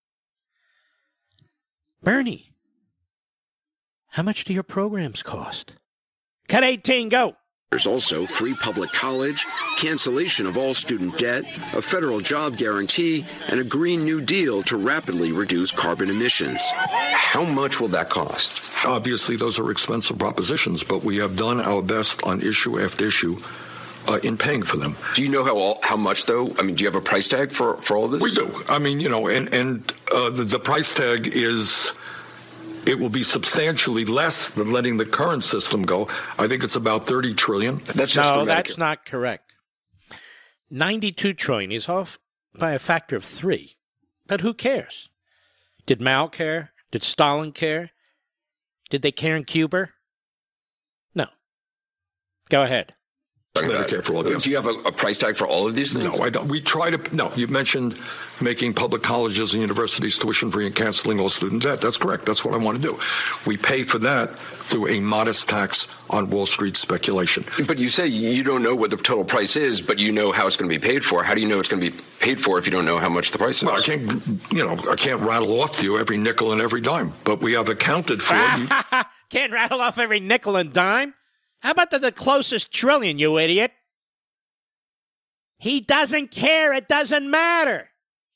Bernie, how much do your programs cost? Cut 18, go. There's also free public college, cancellation of all student debt, a federal job guarantee, and a Green New Deal to rapidly reduce carbon emissions. How much will that cost? Obviously, those are expensive propositions, but we have done our best on issue after issue in paying for them. Do you know how much, though? I mean, do you have a price tag for all of this? We do. I mean, the price tag is... It will be substantially less than letting the current system go. I think it's about $30 trillion. That's just for Medicare. That's not correct. $92 trillion is off by a factor of 3. But who cares? Did Mao care? Did Stalin care? Did they care in Cuba? No. Go ahead. Medicare for all of them. Do you have a price tag for all of these things? No, I don't. We try to. No, you mentioned making public colleges and universities tuition free and canceling all student debt. That's correct. That's what I want to do. We pay for that through a modest tax on Wall Street speculation. But you say you don't know what the total price is, but you know how it's going to be paid for. How do you know it's going to be paid for if you don't know how much the price is? Well, I can't rattle off to you every nickel and every dime, but we have accounted for it. Can't rattle off every nickel and dime? How about the closest trillion, you idiot? He doesn't care. It doesn't matter.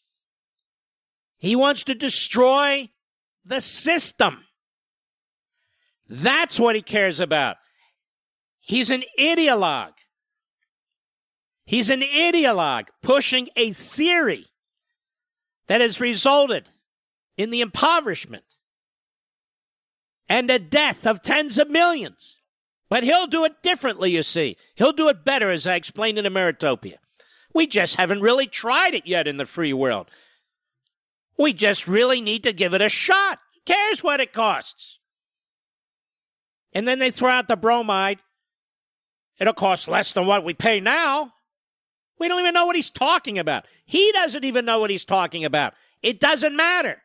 He wants to destroy the system. That's what he cares about. He's an ideologue. He's an ideologue pushing a theory that has resulted in the impoverishment and the death of tens of millions. But he'll do it differently, you see. He'll do it better, as I explained in Emeritopia. We just haven't really tried it yet in the free world. We just really need to give it a shot. Who cares what it costs? And then they throw out the bromide. It'll cost less than what we pay now. We don't even know what he's talking about. He doesn't even know what he's talking about. It doesn't matter.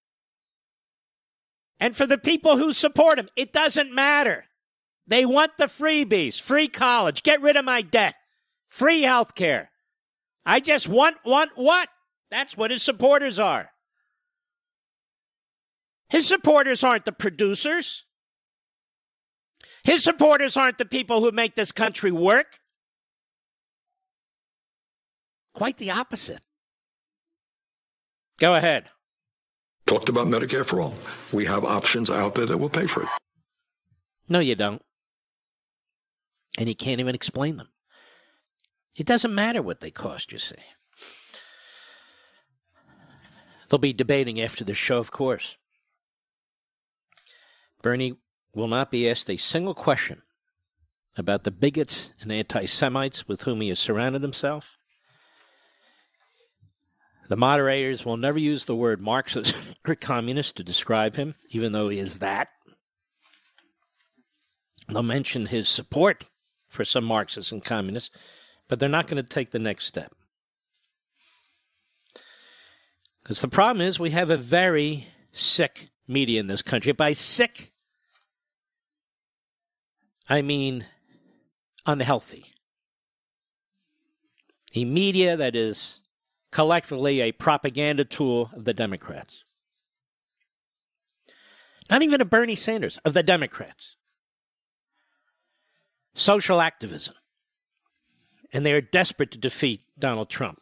And for the people who support him, it doesn't matter. They want the freebies, free college, get rid of my debt, free health care. I just want what? That's what his supporters are. His supporters aren't the producers. His supporters aren't the people who make this country work. Quite the opposite. Go ahead. Talked about Medicare for all. We have options out there that will pay for it. No, you don't. And you can't even explain them. It doesn't matter what they cost, you see. They'll be debating after the show, of course. Bernie will not be asked a single question about the bigots and anti-Semites with whom he has surrounded himself. The moderators will never use the word Marxist or communist to describe him, even though he is that. They'll mention his support for some Marxists and communists, but they're not going to take the next step. Because the problem is we have a very sick media in this country. By sick, I mean unhealthy. A media that is collectively a propaganda tool of the Democrats. Not even of Bernie Sanders, of the Democrats. Social activism. And they are desperate to defeat Donald Trump.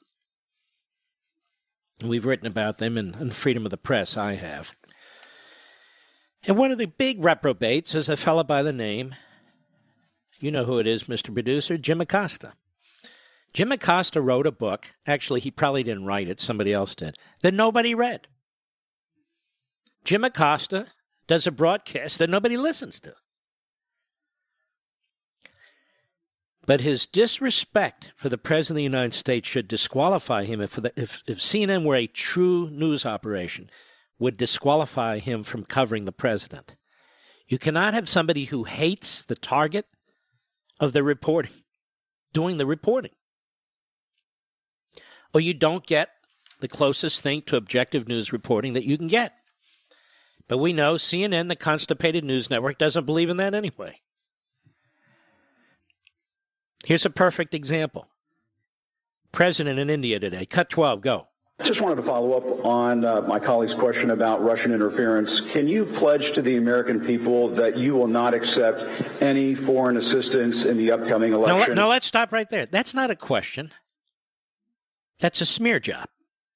We've written about them in Freedom of the Press, I have. And one of the big reprobates is a fellow by the name, you know who it is, Mr. Producer, Jim Acosta. Jim Acosta wrote a book, actually he probably didn't write it, somebody else did, that nobody read. Jim Acosta does a broadcast that nobody listens to. But his disrespect for the President of the United States should disqualify him. If CNN were a true news operation, would disqualify him from covering the President. You cannot have somebody who hates the target of the reporting doing the reporting. Or you don't get the closest thing to objective news reporting that you can get. But we know CNN, the constipated news network, doesn't believe in that anyway. Here's a perfect example. President in India today. Cut 12, go. Just wanted to follow up on my colleague's question about Russian interference. Can you pledge to the American people that you will not accept any foreign assistance in the upcoming election? No, let's stop right there. That's not a question. That's a smear job.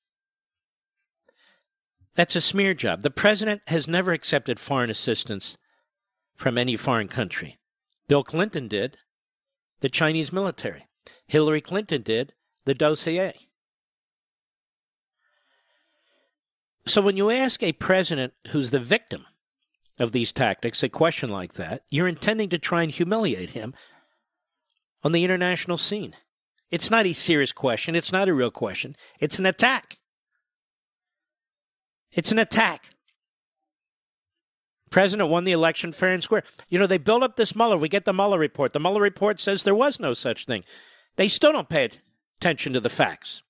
That's a smear job. The president has never accepted foreign assistance from any foreign country. Bill Clinton did. The Chinese military. Hillary Clinton did. The dossier. So when you ask a president who's the victim of these tactics a question like that, you're intending to try and humiliate him on the international scene. It's not a serious question. It's not a real question. It's an attack. It's an attack. President won the election fair and square. You know, they build up this Mueller. We get the Mueller report. The Mueller report says there was no such thing. They still don't pay attention to the facts.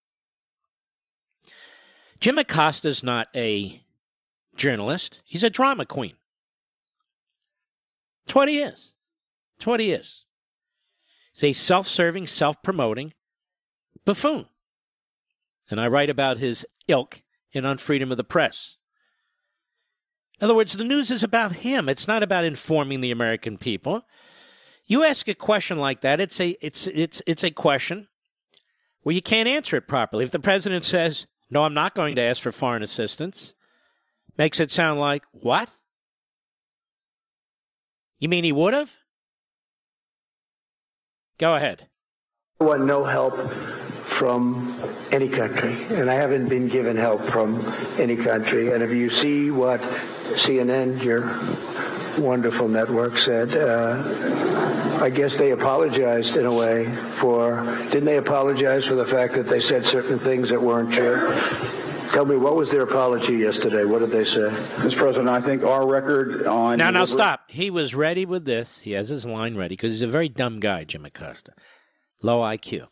Jim Acosta is not a journalist. He's a drama queen. That's what he is. That's what he is. He's a self-serving, self-promoting buffoon. And I write about his ilk in On Freedom of the Press. In other words, the news is about him. It's not about informing the American people. You ask a question like that, it's a question where you can't answer it properly. If the president says, "No, I'm not going to ask for foreign assistance," makes it sound like, what? You mean he would have? Go ahead. I want no help from any country, and I haven't been given help from any country. And if you see what CNN, your wonderful network, said, I guess they apologized in a way didn't they apologize for the fact that they said certain things that weren't true? Tell me, what was their apology yesterday? What did they say? Mr. President, I think our record on... Now, stop. He was ready with this. He has his line ready because he's a very dumb guy, Jim Acosta. Low IQ.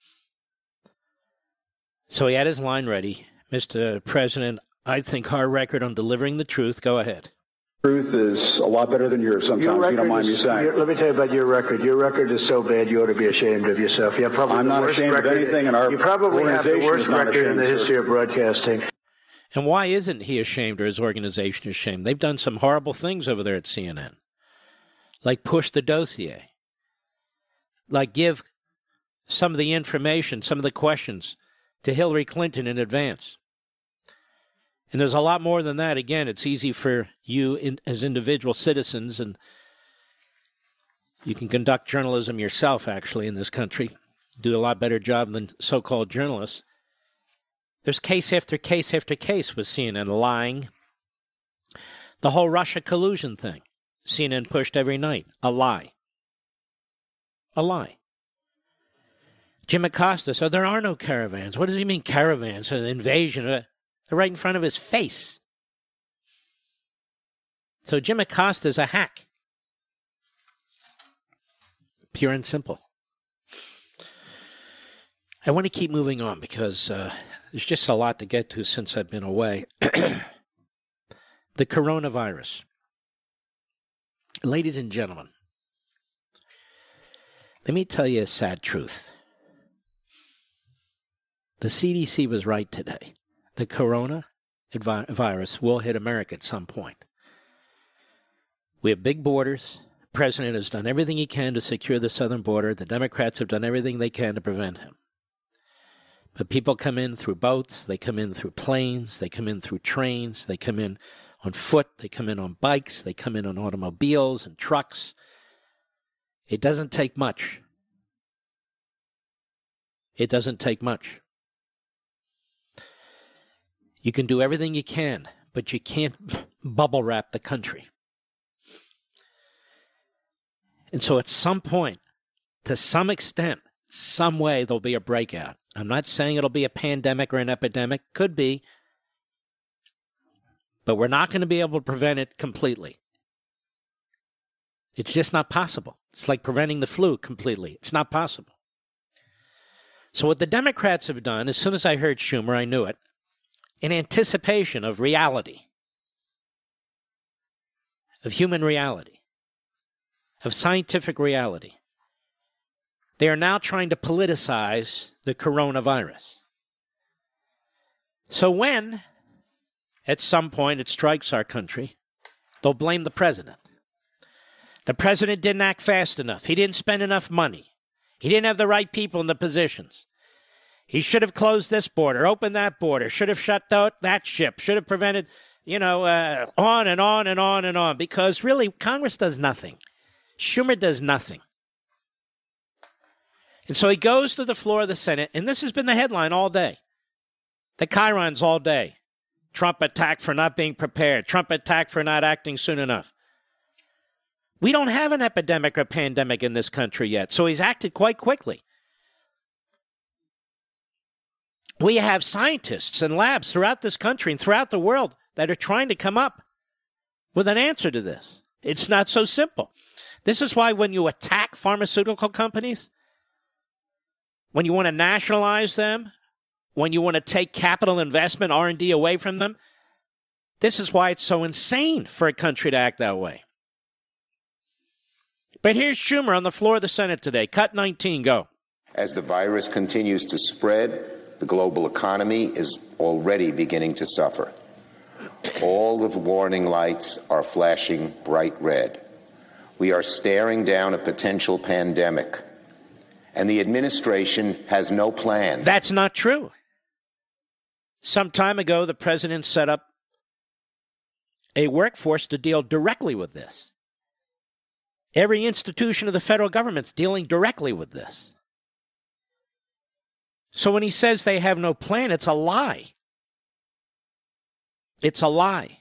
So he had his line ready. Mr. President, I think our record on delivering the truth, go ahead. Truth is a lot better than yours sometimes, you don't mind me saying. Let me tell you about your record. Your record is so bad you ought to be ashamed of yourself. You have probably I'm not ashamed of anything, and our you probably have the worst record in the history of broadcasting. And why isn't he ashamed or his organization ashamed? They've done some horrible things over there at CNN. Like push the dossier. Like give some of the information, some of the questions to Hillary Clinton in advance. And there's a lot more than that. Again, it's easy for you as individual citizens, and you can conduct journalism yourself, actually, in this country. Do a lot better job than so-called journalists. There's case after case after case with CNN lying. The whole Russia collusion thing, CNN pushed every night. A lie. A lie. Jim Acosta said there are no caravans. What does he mean, caravans? An invasion? They're right in front of his face. So Jim Acosta is a hack. Pure and simple. I want to keep moving on because there's just a lot to get to since I've been away. The coronavirus. Ladies and gentlemen, let me tell you a sad truth. The CDC was right today. The coronavirus will hit America at some point. We have big borders. The president has done everything he can to secure the southern border. The Democrats have done everything they can to prevent him. But people come in through boats. They come in through planes. They come in through trains. They come in on foot. They come in on bikes. They come in on automobiles and trucks. It doesn't take much. It doesn't take much. You can do everything you can, but you can't bubble wrap the country. And so at some point, to some extent, some way, there'll be a breakout. I'm not saying it'll be a pandemic or an epidemic. Could be. But we're not going to be able to prevent it completely. It's just not possible. It's like preventing the flu completely. It's not possible. So what the Democrats have done, as soon as I heard Schumer, I knew it, in anticipation of reality, of human reality, of scientific reality, they are now trying to politicize the coronavirus. So when, at some point, it strikes our country, they'll blame the president. The president didn't act fast enough. He didn't spend enough money. He didn't have the right people in the positions. He should have closed this border, opened that border, should have shut out that ship, should have prevented, on and on and on and on. Because really, Congress does nothing. Schumer does nothing. And so he goes to the floor of the Senate, and this has been the headline all day. The chyrons all day. Trump attacked for not being prepared. Trump attacked for not acting soon enough. We don't have an epidemic or pandemic in this country yet, so he's acted quite quickly. We have scientists and labs throughout this country and throughout the world that are trying to come up with an answer to this. It's not so simple. This is why when you attack pharmaceutical companies, when you want to nationalize them, when you want to take capital investment, R&D away from them, this is why it's so insane for a country to act that way. But here's Schumer on the floor of the Senate today. Cut 19, go. As the virus continues to spread, the global economy is already beginning to suffer. All of the warning lights are flashing bright red. We are staring down a potential pandemic, and the administration has no plan. That's not true. Some time ago, the president set up a workforce to deal directly with this. Every institution of the federal government's dealing directly with this. So when he says they have no plan, it's a lie. It's a lie.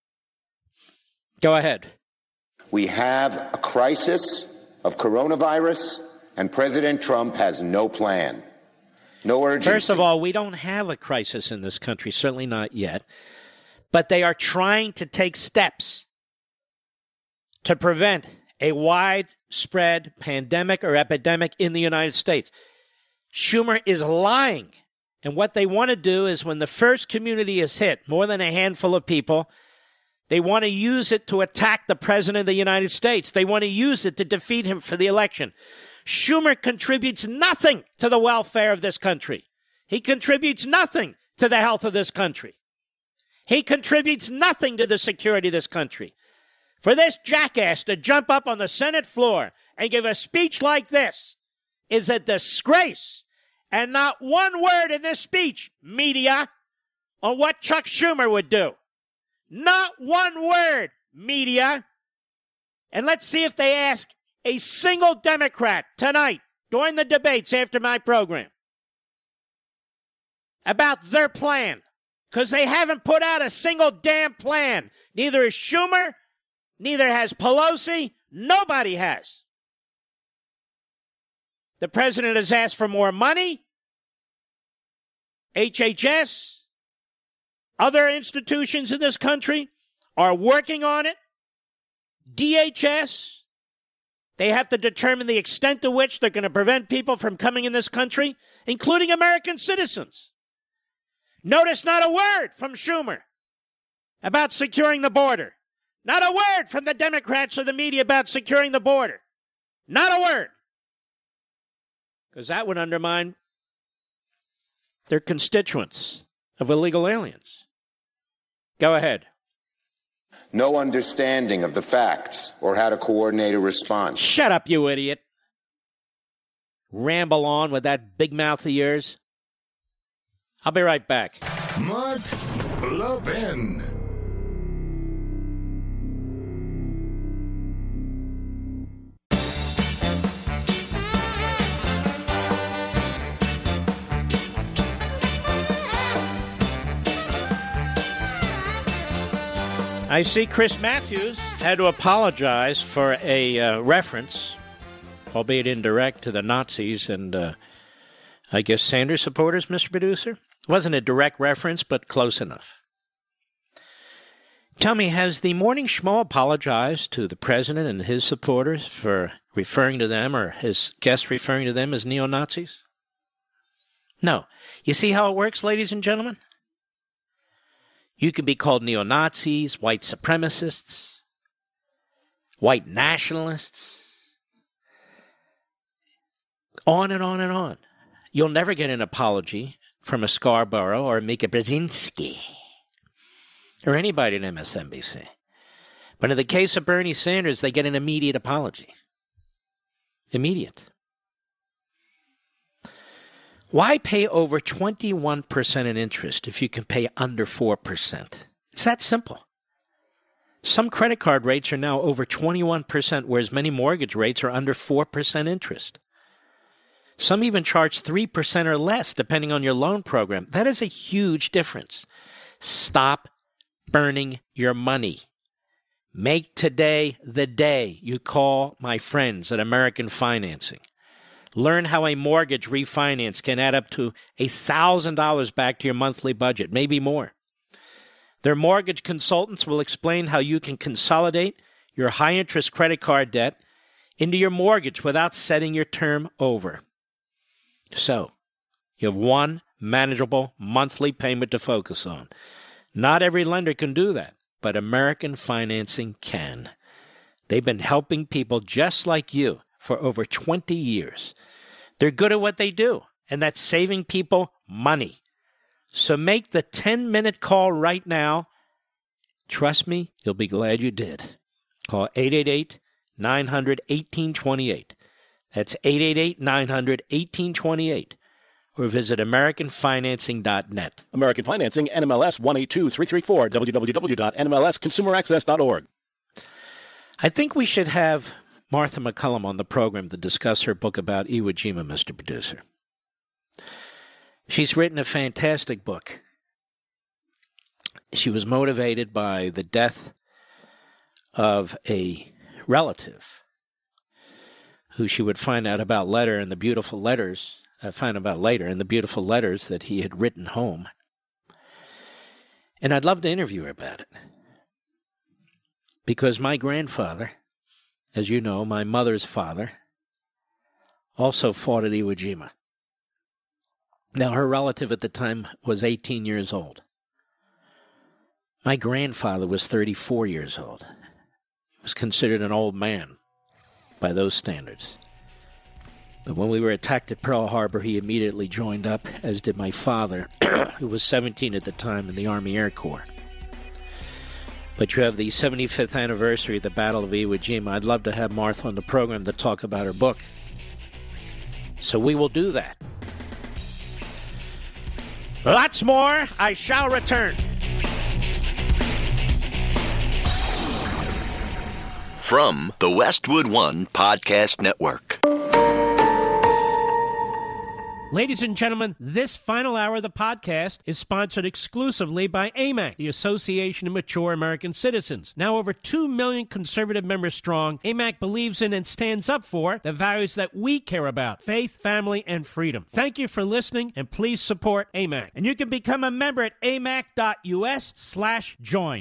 Go ahead. We have a crisis of coronavirus, and President Trump has no plan. No urgency. First of all, we don't have a crisis in this country, certainly not yet. But they are trying to take steps to prevent a widespread pandemic or epidemic in the United States. Schumer is lying. And what they want to do is when the first community is hit, more than a handful of people, they want to use it to attack the President of the United States. They want to use it to defeat him for the election. Schumer contributes nothing to the welfare of this country. He contributes nothing to the health of this country. He contributes nothing to the security of this country. For this jackass to jump up on the Senate floor and give a speech like this is a disgrace. And not one word in this speech, media, on what Chuck Schumer would do. Not one word, media. And let's see if they ask a single Democrat tonight during the debates after my program about their plan Because they haven't put out a single damn plan. Neither is Schumer, neither has Pelosi, nobody has. The president has asked for more money. HHS, other institutions in this country are working on it. DHS, they have to determine the extent to which they're going to prevent people from coming in this country, including American citizens. Notice not a word from Schumer about securing the border. Not a word from the Democrats or the media about securing the border. Not a word. Because that would undermine their constituents of illegal aliens. Go ahead. No understanding of the facts or how to coordinate a response. Shut up, you idiot. Ramble on with that big mouth of yours. I'll be right back. Mark Levin. I see Chris Matthews had to apologize for a reference, albeit indirect, to the Nazis and, I guess, Sanders supporters, Mr. Producer. It wasn't a direct reference, but close enough. Tell me, has the Morning Schmo apologized to the president and his supporters for referring to them, or his guests referring to them as neo-Nazis? No. You see how it works, ladies and gentlemen? You can be called neo-Nazis, white supremacists, white nationalists, on and on and on. You'll never get an apology from a Scarborough or a Mika Brzezinski or anybody at MSNBC. But in the case of Bernie Sanders, they get an immediate apology. Immediate. Why pay over 21% in interest if you can pay under 4%? It's that simple. Some credit card rates are now over 21%, whereas many mortgage rates are under 4% interest. Some even charge 3% or less, depending on your loan program. That is a huge difference. Stop burning your money. Make today the day you call my friends at American Financing. Learn how a mortgage refinance can add up to $1,000 back to your monthly budget, maybe more. Their mortgage consultants will explain how you can consolidate your high-interest credit card debt into your mortgage without setting your term over. So, you have one manageable monthly payment to focus on. Not every lender can do that, but American Financing can. They've been helping people just like you for over 20 years. They're good at what they do, and that's saving people money. So make the 10-minute call right now. Trust me, you'll be glad you did. Call 888-900-1828. That's 888-900-1828. Or visit AmericanFinancing.net. American Financing, NMLS 182334, www.nmlsconsumeraccess.org. I think we should have Martha McCullum on the program to discuss her book about Iwo Jima, Mr. Producer. She's written a fantastic book. She was motivated by the death of a relative who she would find out about later in the beautiful letters, that he had written home. And I'd love to interview her about it. Because my grandfather, as you know, my mother's father, also fought at Iwo Jima. Now, her relative at the time was 18 years old. My grandfather was 34 years old. He was considered an old man by those standards. But when we were attacked at Pearl Harbor, he immediately joined up, as did my father, who was 17 at the time in the Army Air Corps. But you have the 75th anniversary of the Battle of Iwo Jima. I'd love to have Martha on the program to talk about her book. So we will do that. Lots more. I shall return. From the Westwood One Podcast Network. Ladies and gentlemen, this final hour of the podcast is sponsored exclusively by AMAC, the Association of Mature American Citizens. Now over 2 million conservative members strong, AMAC believes in and stands up for the values that we care about: faith, family, and freedom. Thank you for listening, and please support AMAC. And you can become a member at amac.us/join.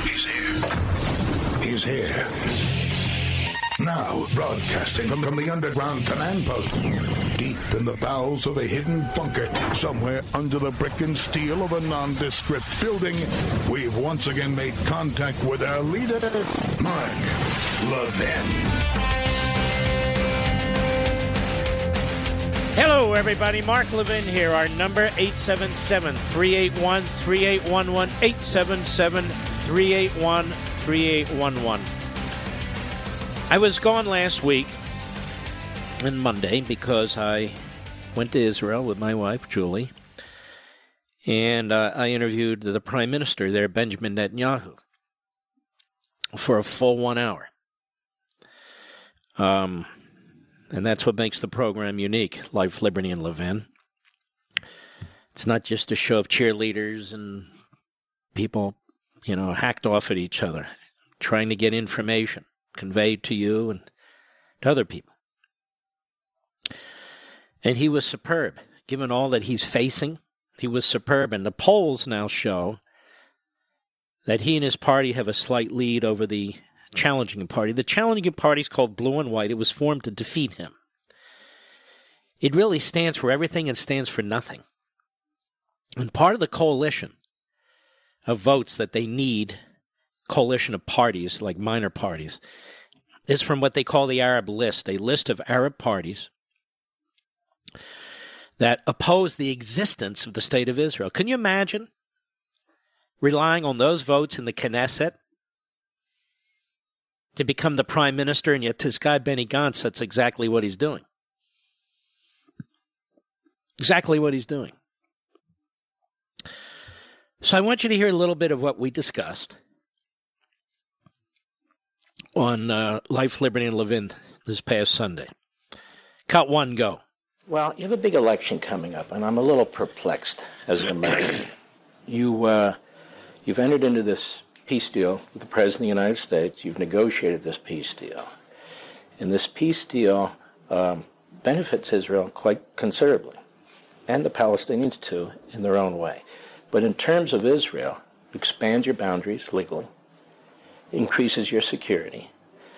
He's here. Now, broadcasting from the underground command post, deep in the bowels of a hidden bunker, somewhere under the brick and steel of a nondescript building, we've once again made contact with our leader, Mark Levin. Hello, everybody. Mark Levin here. Our number, 877-381-3811, 877-381-3811. I was gone last week on Monday because I went to Israel with my wife, Julie, and I interviewed the Prime Minister there, Benjamin Netanyahu, for a full 1 hour. And that's what makes the program unique, Life, Liberty, and Levin. It's not just a show of cheerleaders and people, hacked off at each other, trying to get information conveyed to you and to other people. And he was superb. Given all that he's facing, he was superb. And the polls now show that he and his party have a slight lead over the challenging party. The challenging party is called Blue and White. It was formed to defeat him. It really stands for everything and stands for nothing. And part of the coalition of votes that they need, coalition of parties, like minor parties, is from what they call the Arab List, a list of Arab parties that oppose the existence of the State of Israel. Can you imagine relying on those votes in the Knesset to become the prime minister, and yet this guy Benny Gantz, that's exactly what he's doing. Exactly what he's doing. So I want you to hear a little bit of what we discussed on Life, Liberty, and Levin this past Sunday. Cut one, go. Well, you have a big election coming up, and I'm a little perplexed as an American. You've entered into this peace deal with the President of the United States. You've negotiated this peace deal. And this peace deal benefits Israel quite considerably, and the Palestinians too, in their own way. But in terms of Israel, it expands your boundaries legally, increases your security.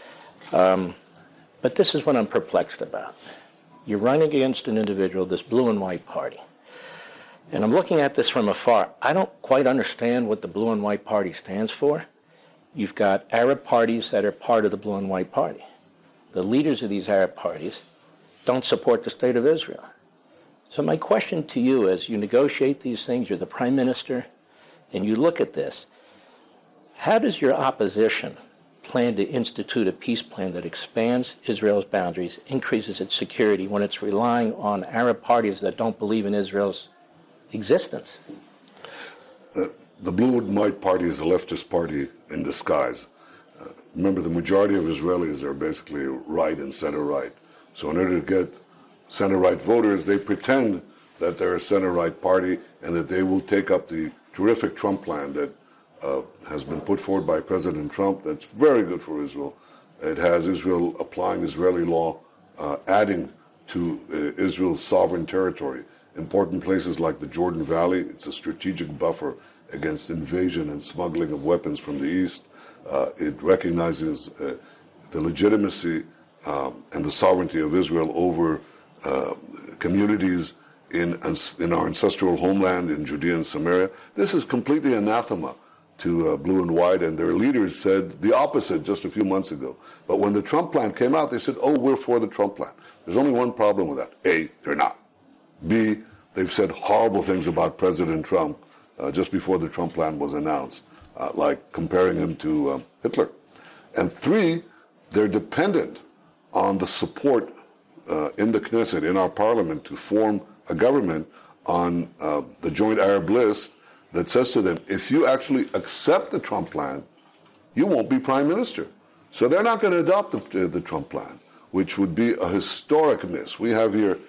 But this is what I'm perplexed about. You're running against an individual, this Blue and White Party. And I'm looking at this from afar. I don't quite understand what the Blue and White Party stands for. You've got Arab parties that are part of the Blue and White Party. The leaders of these Arab parties don't support the State of Israel. So my question to you, as you negotiate these things, you're the Prime Minister, and you look at this, how does your opposition plan to institute a peace plan that expands Israel's boundaries, increases its security, when it's relying on Arab parties that don't believe in Israel's existence? The Blue and White Party is a leftist party in disguise. Remember, the majority of Israelis are basically right and center-right. So in order to get center-right voters, they pretend that they're a center-right party and that they will take up the terrific Trump plan that has been put forward by President Trump. That's very good for Israel. It has Israel applying Israeli law, adding to Israel's sovereign territory. Important places like the Jordan Valley. It's a strategic buffer against invasion and smuggling of weapons from the east. It recognizes the legitimacy and the sovereignty of Israel over communities in our ancestral homeland in Judea and Samaria. This is completely anathema to Blue and White, and their leaders said the opposite just a few months ago. But when the Trump plan came out, they said, oh, we're for the Trump plan. There's only one problem with that. A, they're not. B, they've said horrible things about President Trump just before the Trump plan was announced, like comparing him to Hitler. And three, they're dependent on the support in the Knesset, in our parliament, to form a government on the Joint Arab List that says to them, if you actually accept the Trump plan, you won't be prime minister. So they're not going to adopt the Trump plan, which would be a historic miss. We have here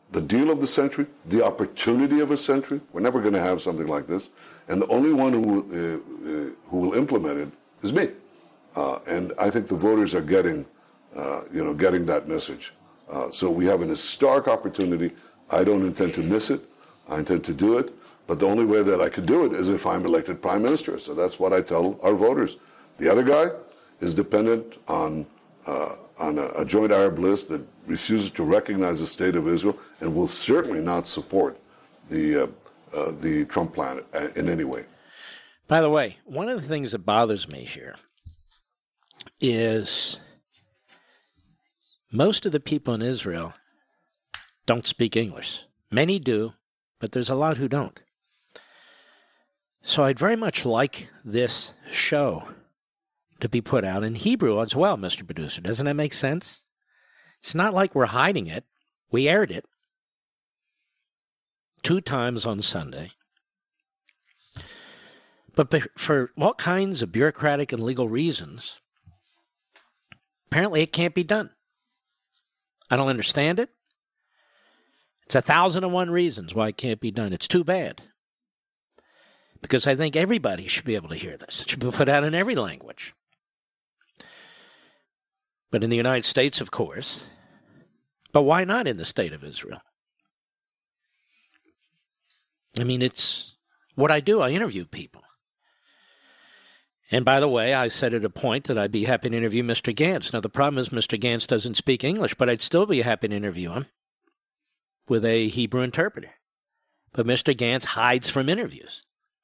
the deal of the century, the opportunity of a century. We're never going to have something like this. And the only one who will implement it is me. And I think the voters are getting that message. So we have an historic opportunity. I don't intend to miss it. I intend to do it. But the only way that I could do it is if I'm elected prime minister. So that's what I tell our voters. The other guy is dependent on a joint Arab list that refuses to recognize the state of Israel and will certainly not support the Trump plan in any way. By the way, one of the things that bothers me here is most of the people in Israel don't speak English. Many do, but there's a lot who don't. So I'd very much like this show to be put out in Hebrew as well, Mr. Producer. Doesn't that make sense? It's not like we're hiding it. We aired it 2 times on Sunday. But for all kinds of bureaucratic and legal reasons, apparently it can't be done. I don't understand it. It's 1,001 reasons why it can't be done. It's too bad. Because I think everybody should be able to hear this. It should be put out in every language. But in the United States, of course. But why not in the state of Israel? I mean, it's what I do. I interview people. And by the way, I said at a point that I'd be happy to interview Mr. Gantz. Now, the problem is Mr. Gantz doesn't speak English, but I'd still be happy to interview him with a Hebrew interpreter. But Mr. Gantz hides from interviews.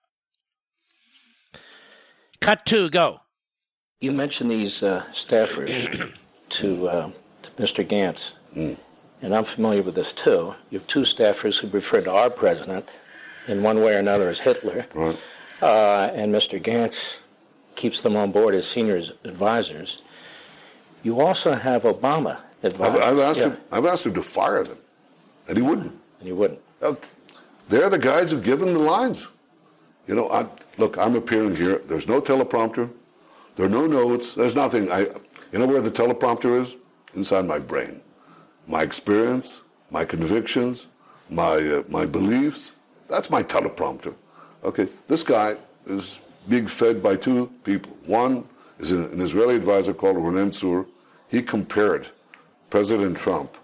Cut 2, go. You mentioned these staffers to Mr. Gantz, and I'm familiar with this too. You have 2 staffers who refer to our president in one way or another as Hitler, right. And Mr. Gantz keeps them on board as senior advisors. You also have Obama advisors. I've asked him to fire them, and he wouldn't. And he wouldn't. They're the guys who've given the lines. You know, I'm appearing here. There's no teleprompter. There are no notes. There's nothing. You know where the teleprompter is? Inside my brain. My experience, my convictions, my beliefs. That's my teleprompter. Okay, this guy is being fed by 2 people. One is an Israeli advisor called Ronen Tzur. He compared President Trump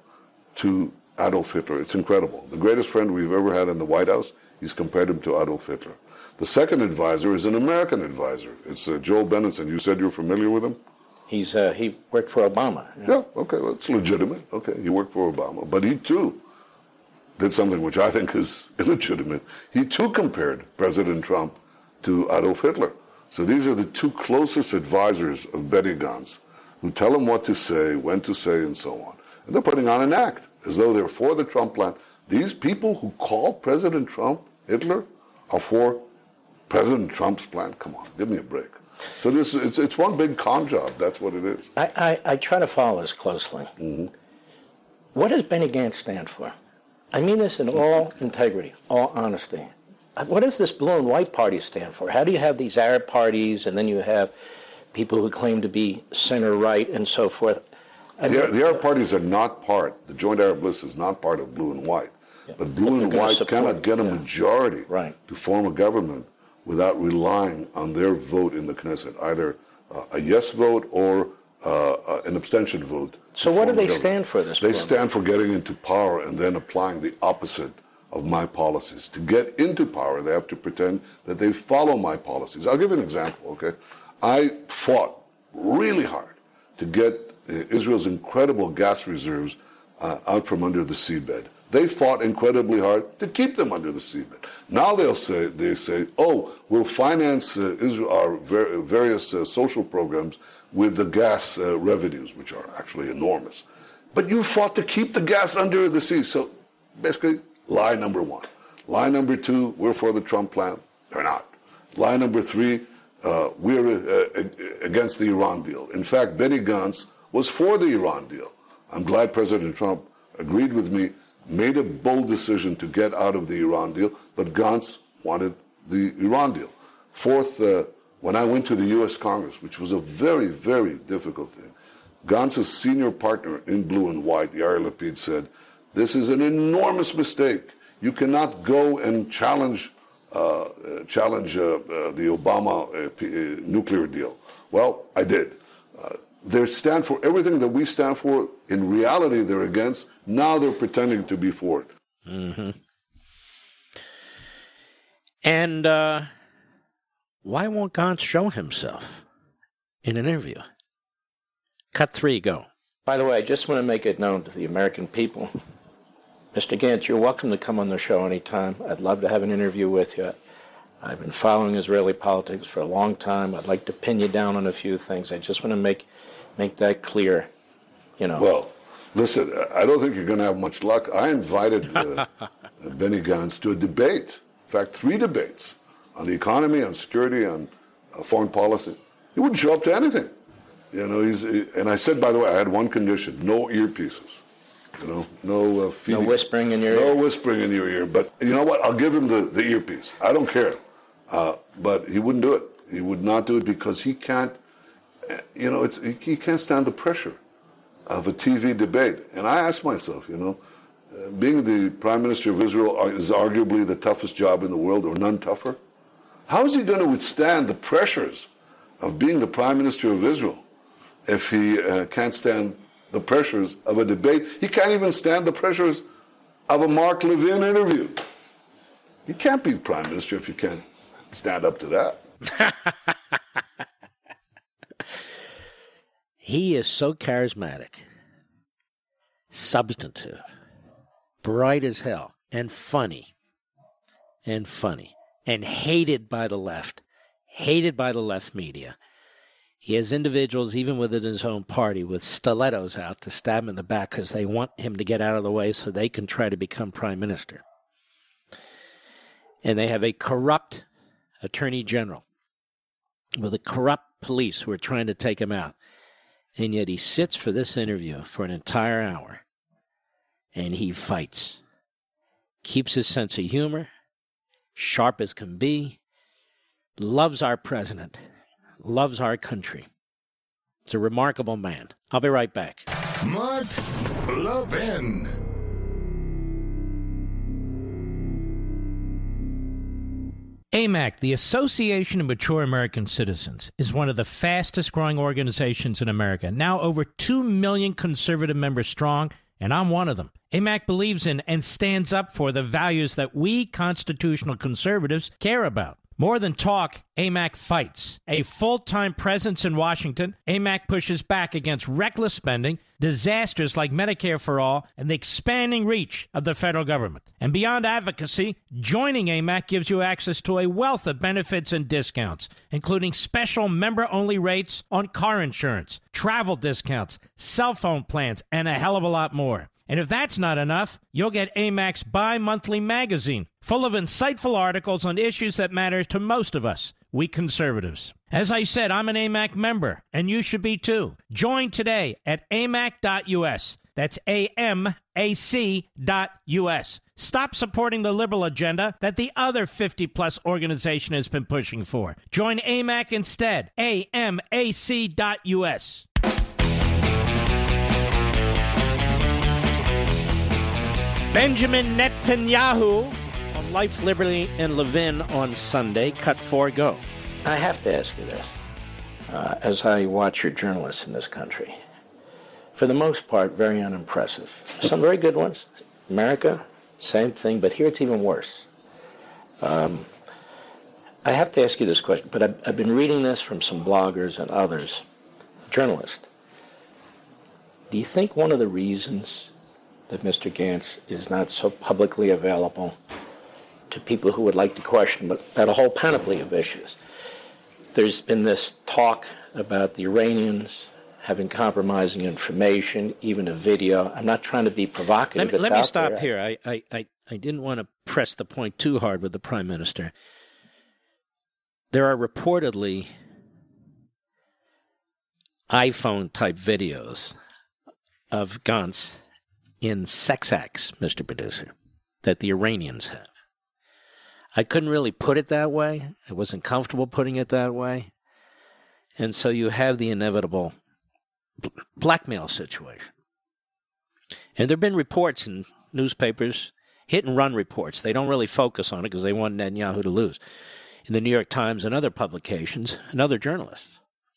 to Adolf Hitler. It's incredible. The greatest friend we've ever had in the White House, he's compared him to Adolf Hitler. The second advisor is an American advisor. It's Joel Benenson. You said you're familiar with him? He worked for Obama. Yeah, okay, well, it's legitimate. Okay, he worked for Obama. But he, too, did something which I think is illegitimate. He, too, compared President Trump to Adolf Hitler. So these are the 2 closest advisors of Benny Gantz who tell him what to say, when to say, and so on. And they're putting on an act as though they're for the Trump plan. These people who call President Trump Hitler are for President Trump's plan. Come on, give me a break. So it's one big con job. That's what it is. I try to follow this closely. Mm-hmm. What does Benny Gantz stand for? I mean this in all integrity, all honesty. What does this blue and white party stand for? How do you have these Arab parties, and then you have people who claim to be center-right and so forth? The Arab parties are not part, the Joint Arab List is not part of blue and white. Yeah. But blue and white cannot get a majority to form a government without relying on their vote in the Knesset, either a yes vote or an abstention vote. So what do they stand for? They stand for getting into power and then applying the opposite of my policies. To get into power, they have to pretend that they follow my policies. I'll give you an example, okay? I fought really hard to get Israel's incredible gas reserves out from under the seabed. They fought incredibly hard to keep them under the seabed. Now they say, oh, we'll finance our various social programs with the gas revenues, which are actually enormous. But you fought to keep the gas under the sea. So basically, lie number 1. Lie number 2, we're for the Trump plan. They're not. Lie number 3, we're against the Iran deal. In fact, Benny Gantz was for the Iran deal. I'm glad President Trump agreed with me, made a bold decision to get out of the Iran deal, but Gantz wanted the Iran deal. 4th, when I went to the U.S. Congress, which was a very, very difficult thing, Gantz's senior partner in blue and white, Yair Lapid, said, This is an enormous mistake. You cannot go and challenge the Obama nuclear deal. Well, I did. They stand for everything that we stand for. In reality, they're against. Now they're pretending to be for it. Mm-hmm. And why won't Gantz show himself in an interview? Cut 3, go. By the way, I just want to make it known to the American people. Mr. Gantz, you're welcome to come on the show anytime. I'd love to have an interview with you. I've been following Israeli politics for a long time. I'd like to pin you down on a few things. I just want to make that clear, you know. Well, listen, I don't think you're going to have much luck. I invited Benny Gantz to a debate. In fact, 3 debates on the economy, on security, on foreign policy. He wouldn't show up to anything. You know, and I said, by the way, I had one condition: no earpieces. You know, no feeding. No whispering in your ear. No whispering in your ear. But you know what? I'll give him the earpiece. I don't care. But he wouldn't do it. He would not do it because he can't. You know, he can't stand the pressure of a TV debate. And I asked myself, you know, being the Prime Minister of Israel is arguably the toughest job in the world, or none tougher. How is he going to withstand the pressures of being the Prime Minister of Israel if he can't stand the pressures of a debate? He can't even stand the pressures of a Mark Levin interview. You can't be Prime Minister if you can't stand up to that. He is so charismatic, substantive, bright as hell, and funny, and hated by the left media. He has individuals, even within his own party, with stilettos out to stab him in the back because they want him to get out of the way so they can try to become prime minister. And they have a corrupt attorney general with a corrupt police who are trying to take him out. And yet he sits for this interview for an entire hour, and he fights. Keeps his sense of humor, sharp as can be, loves our president, loves our country. It's a remarkable man. I'll be right back. Mark Levin. AMAC, the Association of Mature American Citizens, is one of the fastest-growing organizations in America, now over 2 million conservative members strong, and I'm one of them. AMAC believes in and stands up for the values that we constitutional conservatives care about. More than talk, AMAC fights. A full-time presence in Washington, AMAC pushes back against reckless spending, disasters like Medicare for All, and the expanding reach of the federal government. And beyond advocacy, joining AMAC gives you access to a wealth of benefits and discounts, including special member-only rates on car insurance, travel discounts, cell phone plans, and a hell of a lot more. And if that's not enough, you'll get AMAC's bi-monthly magazine, full of insightful articles on issues that matter to most of us, we conservatives. As I said, I'm an AMAC member, and you should be too. Join today at amac.us. That's AMAC.us. Stop supporting the liberal agenda that the other 50-plus organization has been pushing for. Join AMAC instead. AMAC.us. Benjamin Netanyahu on Life, Liberty, and Levin on Sunday. Cut 4, go. I have to ask you this. As I watch your journalists in this country, for the most part, very unimpressive. Some very good ones. America, same thing, but here it's even worse. I have to ask you this question, but I've been reading this from some bloggers and others, journalists. Do you think one of the reasons that Mr. Gantz is not so publicly available to people who would like to question about a whole panoply of issues? There's been this talk about the Iranians having compromising information, even a video. I'm not trying to be provocative. Let me stop here. I didn't want to press the point too hard with the Prime Minister. There are reportedly iPhone-type videos of Gantz in sex acts, Mr. Producer, that the Iranians have. I couldn't really put it that way. I wasn't comfortable putting it that way. And so you have the inevitable blackmail situation. And there have been reports in newspapers, hit-and-run reports. They don't really focus on it because they want Netanyahu to lose. In the New York Times and other publications and other journalists.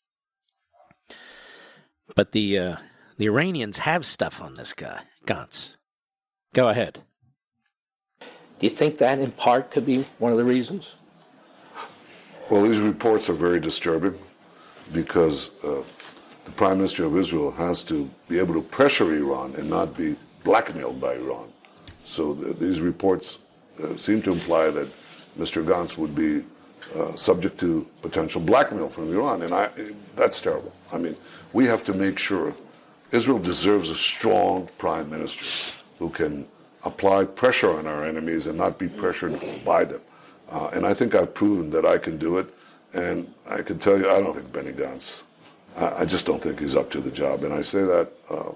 But the Iranians have stuff on this guy, Gantz. Go ahead. Do you think that in part could be one of the reasons? Well, these reports are very disturbing because the Prime Minister of Israel has to be able to pressure Iran and not be blackmailed by Iran. So these reports seem to imply that Mr. Gantz would be subject to potential blackmail from Iran, and that's terrible. I mean, we have to make sure Israel deserves a strong prime minister who can apply pressure on our enemies and not be pressured by them. And I think I've proven that I can do it, and I can tell you I don't think Benny Gantz, I just don't think he's up to the job, and I say that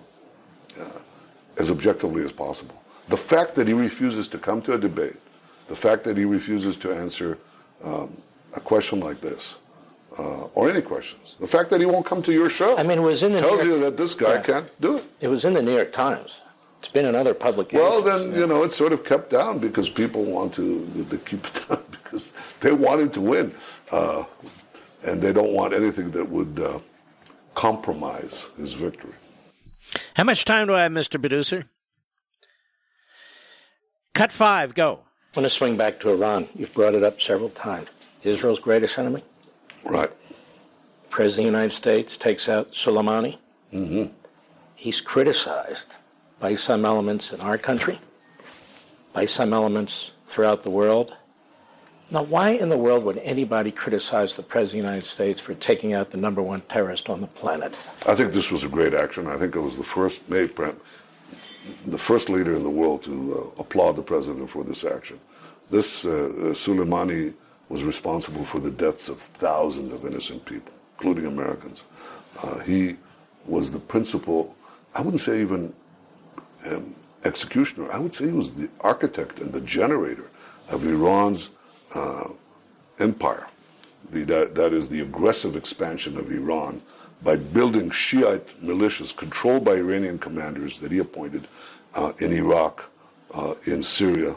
as objectively as possible. The fact that he refuses to come to a debate, the fact that he refuses to answer a question like this, or any questions, the fact that he won't come to your show, I mean, it was in the tells you that this guy can't do it. It was in the New York Times. It's been in other publications. Well, then, it's sort of kept down because people want to keep it down because they want him to win. And they don't want anything that would compromise his victory. How much time do I have, Mr. Producer? Cut 5, go. I want to swing back to Iran. You've brought it up several times. Israel's greatest enemy? Right. President of the United States takes out Soleimani. Mm-hmm. He's criticized by some elements in our country, by some elements throughout the world. Now, why in the world would anybody criticize the President of the United States for taking out the number one terrorist on the planet? I think this was a great action. I think it was the first leader in the world to applaud the president for this action. This Soleimani was responsible for the deaths of thousands of innocent people, including Americans. He was the principal, I wouldn't say even executioner, I would say he was the architect and the generator of Iran's empire. That is the aggressive expansion of Iran by building Shiite militias controlled by Iranian commanders that he appointed in Iraq, in Syria,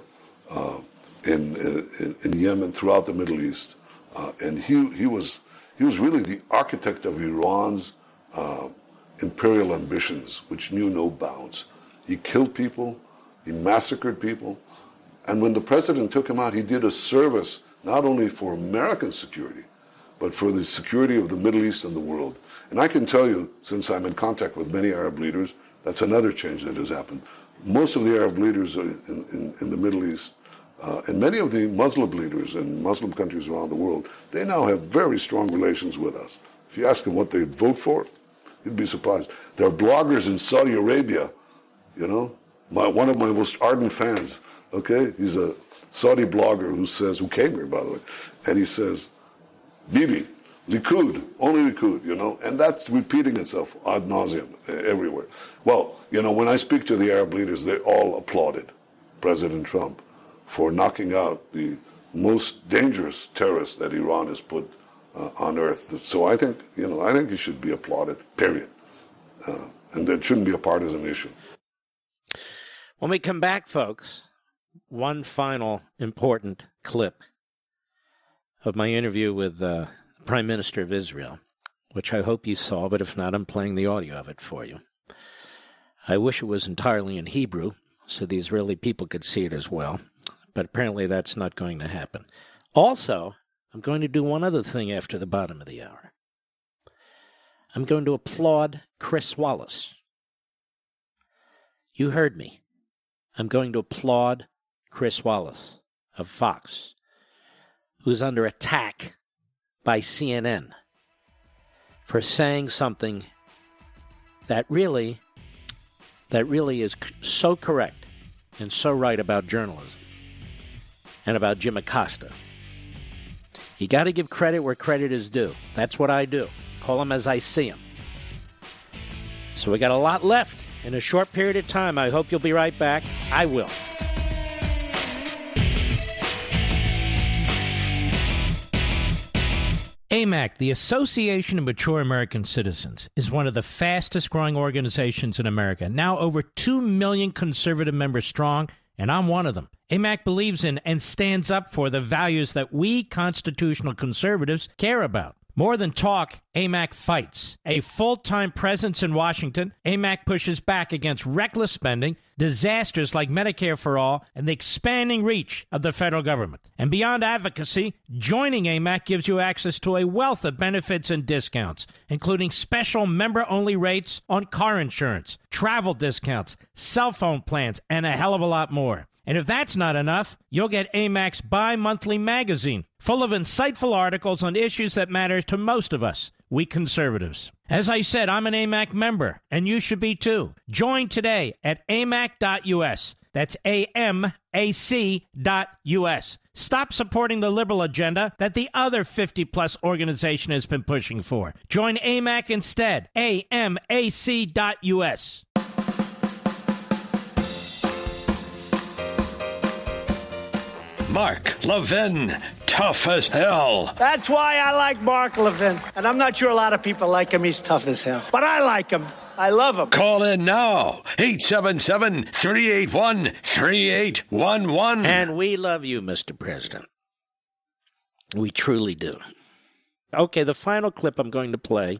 in Yemen, throughout the Middle East. And he was really the architect of Iran's imperial ambitions, which knew no bounds. He killed people, he massacred people, and when the president took him out, he did a service not only for American security, but for the security of the Middle East and the world. And I can tell you, since I'm in contact with many Arab leaders, that's another change that has happened. Most of the Arab leaders in the Middle East, and many of the Muslim leaders in Muslim countries around the world, they now have very strong relations with us. If you ask them what they'd vote for, you'd be surprised. There are bloggers in Saudi Arabia, one of my most ardent fans, okay? He's a Saudi blogger who came here, by the way, and he says, Bibi, Likud, only Likud, and that's repeating itself ad nauseum everywhere. Well, when I speak to the Arab leaders, they all applauded President Trump for knocking out the most dangerous terrorist that Iran has put on earth. So I think he should be applauded, period. And that shouldn't be a partisan issue. When we come back, folks, one final important clip of my interview with the Prime Minister of Israel, which I hope you saw, but if not, I'm playing the audio of it for you. I wish it was entirely in Hebrew, so the Israeli people could see it as well, but apparently that's not going to happen. Also, I'm going to do one other thing after the bottom of the hour. I'm going to applaud Chris Wallace. You heard me. I'm going to applaud Chris Wallace of Fox, who's under attack by CNN for saying something that really is so correct and so right about journalism and about Jim Acosta. You got to give credit where credit is due. That's what I do. Call them as I see them. So we got a lot left in a short period of time. I hope you'll be right back. I will. AMAC, the Association of Mature American Citizens, is one of the fastest growing organizations in America, now over 2 million conservative members strong, and I'm one of them. AMAC believes in and stands up for the values that we constitutional conservatives care about. More than talk, AMAC fights. A full-time presence in Washington, AMAC pushes back against reckless spending, disasters like Medicare for All, and the expanding reach of the federal government. And beyond advocacy, joining AMAC gives you access to a wealth of benefits and discounts, including special member-only rates on car insurance, travel discounts, cell phone plans, and a hell of a lot more. And if that's not enough, you'll get AMAC's bi-monthly magazine, full of insightful articles on issues that matter to most of us, we conservatives. As I said, I'm an AMAC member, and you should be too. Join today at amac.us. That's AMAC.us. Stop supporting the liberal agenda that the other 50-plus organization has been pushing for. Join AMAC instead. AMAC.us. Mark Levin, tough as hell. That's why I like Mark Levin. And I'm not sure a lot of people like him. He's tough as hell. But I like him. I love him. Call in now. 877-381-3811. And we love you, Mr. President. We truly do. Okay, the final clip I'm going to play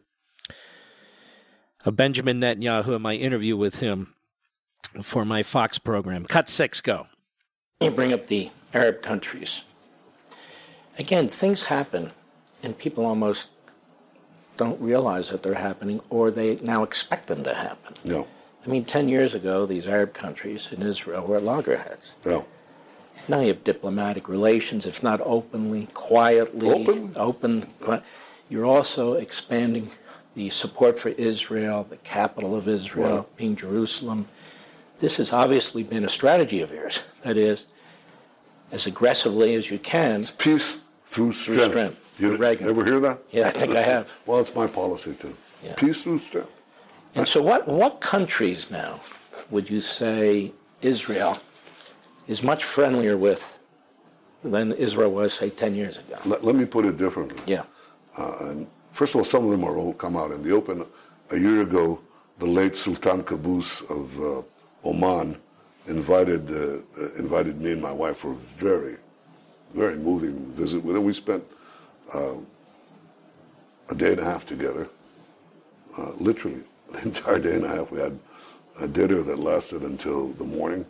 of Benjamin Netanyahu and my interview with him for my Fox program. Cut 6, go. You bring up the Arab countries. Again, things happen, and people almost don't realize that they're happening, or they now expect them to happen. No. I mean, 10 years ago, these Arab countries in Israel were loggerheads. No. Now you have diplomatic relations, if not openly, quietly. Open. You're also expanding the support for Israel, the capital of Israel being Jerusalem. This has obviously been a strategy of yours. That is, as aggressively as you can. It's peace through strength. You ever hear that? Yeah, I think I have. Well, it's my policy too. Yeah. Peace through strength. And so what countries now would you say Israel is much friendlier with than Israel was, say, 10 years ago? Let me put it differently. Yeah. And first of all, some of them are all come out in the open. A year ago, the late Sultan Qaboos of Oman invited me and my wife for a very, very moving visit with him. We spent a day and a half together, literally the entire day and a half. We had a dinner that lasted until the morning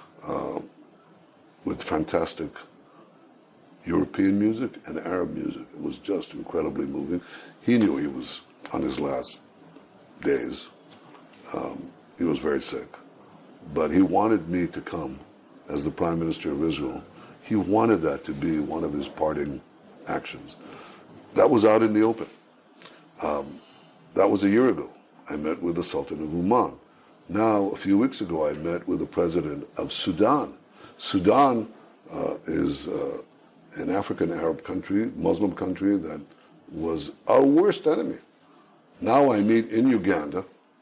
with fantastic European music and Arab music. It was just incredibly moving. He knew he was on his last days. He was very sick. But he wanted me to come as the Prime Minister of Israel. He wanted that to be one of his parting actions. That was out in the open. That was a year ago. I met with the Sultan of Oman. Now, a few weeks ago, I met with the President of Sudan. Sudan is an African Arab country, Muslim country that was our worst enemy. Now I meet in Uganda,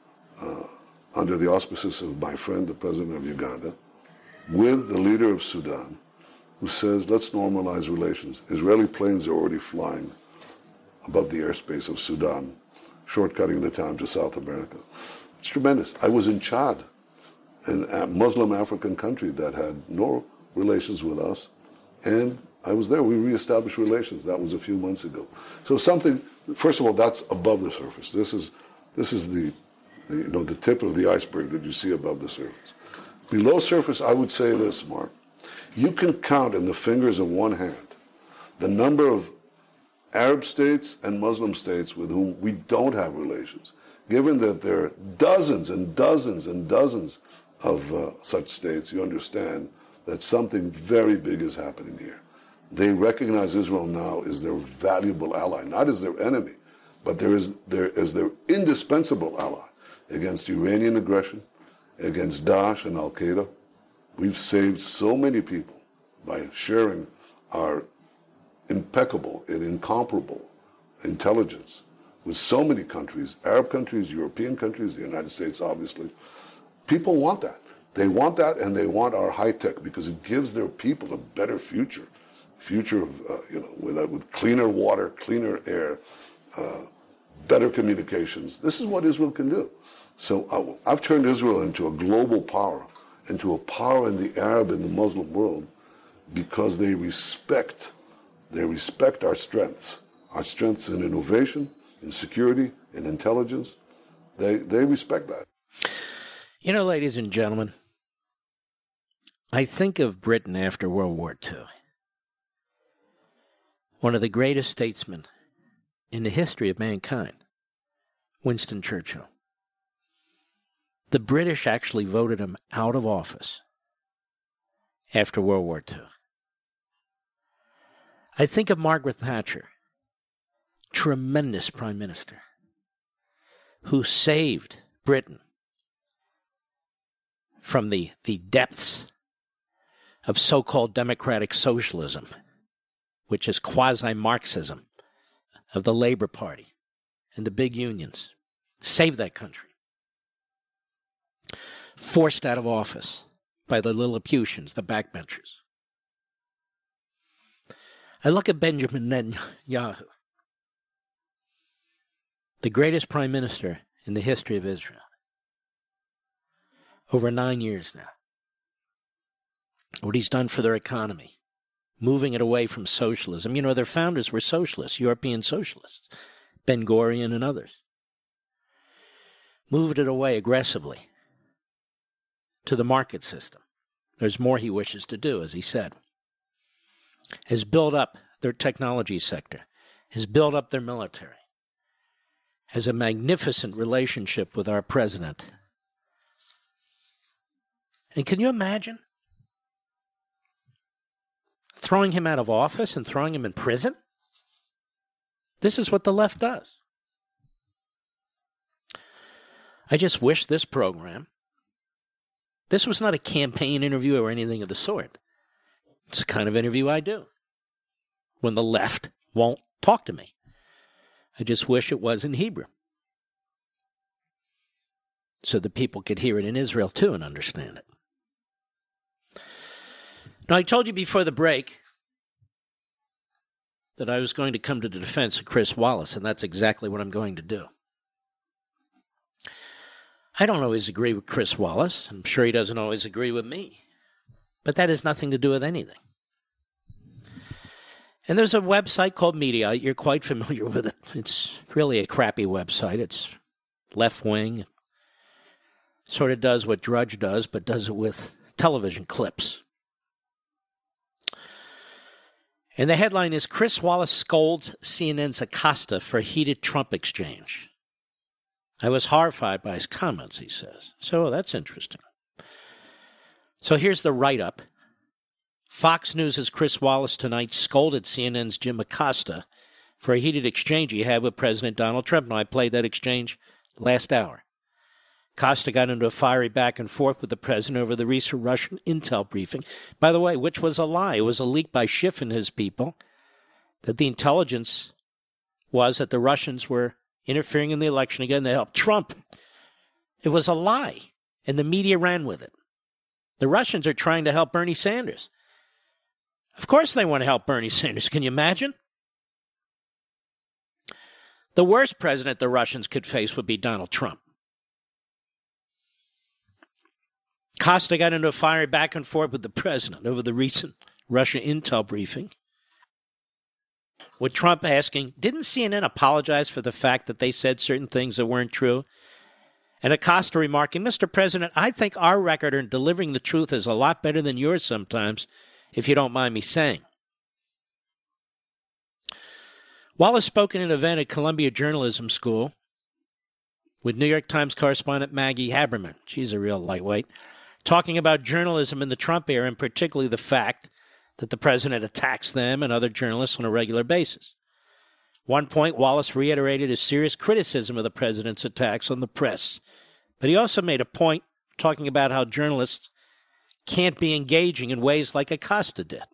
under the auspices of my friend, the President of Uganda, with the leader of Sudan, who says, let's normalize relations. Israeli planes are already flying above the airspace of Sudan, shortcutting the time to South America. It's tremendous. I was in Chad, a Muslim African country that had no relations with us, and I was there. We reestablished relations. That was a few months ago. So something, first of all, that's above the surface. This is the tip of the iceberg that you see above the surface. Below surface, I would say this, Mark. You can count in the fingers of one hand the number of Arab states and Muslim states with whom we don't have relations, given that there are dozens and dozens and dozens of such states. You understand that something very big is happening here. They recognize Israel now as their valuable ally, not as their enemy, but as their indispensable ally against Iranian aggression, against Daesh and Al-Qaeda. We've saved so many people by sharing our impeccable and incomparable intelligence with so many countries, Arab countries, European countries, the United States, obviously. People want that. They want that, and they want our high tech because it gives their people a better future. future of, with cleaner water, cleaner air, better communications. This is what Israel can do. So I've turned Israel into a global power, into a power in the Arab and the Muslim world, because they respect our strengths in innovation, in security, in intelligence. They respect that. You know, ladies and gentlemen, I think of Britain after World War II. One of the greatest statesmen in the history of mankind, Winston Churchill. The British actually voted him out of office after World War II. I think of Margaret Thatcher, tremendous prime minister, who saved Britain from the depths of so-called democratic socialism, which is quasi-Marxism of the Labour Party and the big unions. Saved that country. Forced out of office by the Lilliputians, the backbenchers. I look at Benjamin Netanyahu, the greatest prime minister in the history of Israel. Over 9 years now. What he's done for their economy, moving it away from socialism. You know, their founders were socialists, European socialists, Ben-Gurion and others. Moved it away aggressively to the market system. There's more he wishes to do, as he said. Has built up their technology sector, has built up their military, has a magnificent relationship with our president. And can you imagine throwing him out of office and throwing him in prison? This is what the left does. I just wish this program, this was not a campaign interview or anything of the sort. It's the kind of interview I do when the left won't talk to me. I just wish it was in Hebrew, so that people could hear it in Israel too and understand it. Now, I told you before the break that I was going to come to the defense of Chris Wallace, and that's exactly what I'm going to do. I don't always agree with Chris Wallace. I'm sure he doesn't always agree with me. But that has nothing to do with anything. And there's a website called Mediaite. You're quite familiar with it. It's really a crappy website. It's left-wing. Sort of does what Drudge does, but does it with television clips. And the headline is, Chris Wallace scolds CNN's Acosta for heated Trump exchange. I was horrified by his comments, he says. So that's interesting. So here's the write-up. Fox News' Chris Wallace tonight scolded CNN's Jim Acosta for a heated exchange he had with President Donald Trump. Now, I played that exchange last hour. Acosta got into a fiery back and forth with the president over the recent Russian intel briefing, by the way, which was a lie. It was a leak by Schiff and his people that the intelligence was that the Russians were interfering in the election again to help Trump. It was a lie, and the media ran with it. The Russians are trying to help Bernie Sanders. Of course they want to help Bernie Sanders. Can you imagine? The worst president the Russians could face would be Donald Trump. Costa got into a fiery back and forth with the president over the recent Russia intel briefing, with Trump asking, didn't CNN apologize for the fact that they said certain things that weren't true? And Acosta remarking, Mr. President, I think our record in delivering the truth is a lot better than yours sometimes, if you don't mind me saying. Wallace spoke in an event at Columbia Journalism School with New York Times correspondent Maggie Haberman. She's a real lightweight. Talking about journalism in the Trump era, and particularly the fact that the president attacks them and other journalists on a regular basis. One point, Wallace reiterated his serious criticism of the president's attacks on the press. But he also made a point talking about how journalists can't be engaging in ways like Acosta did.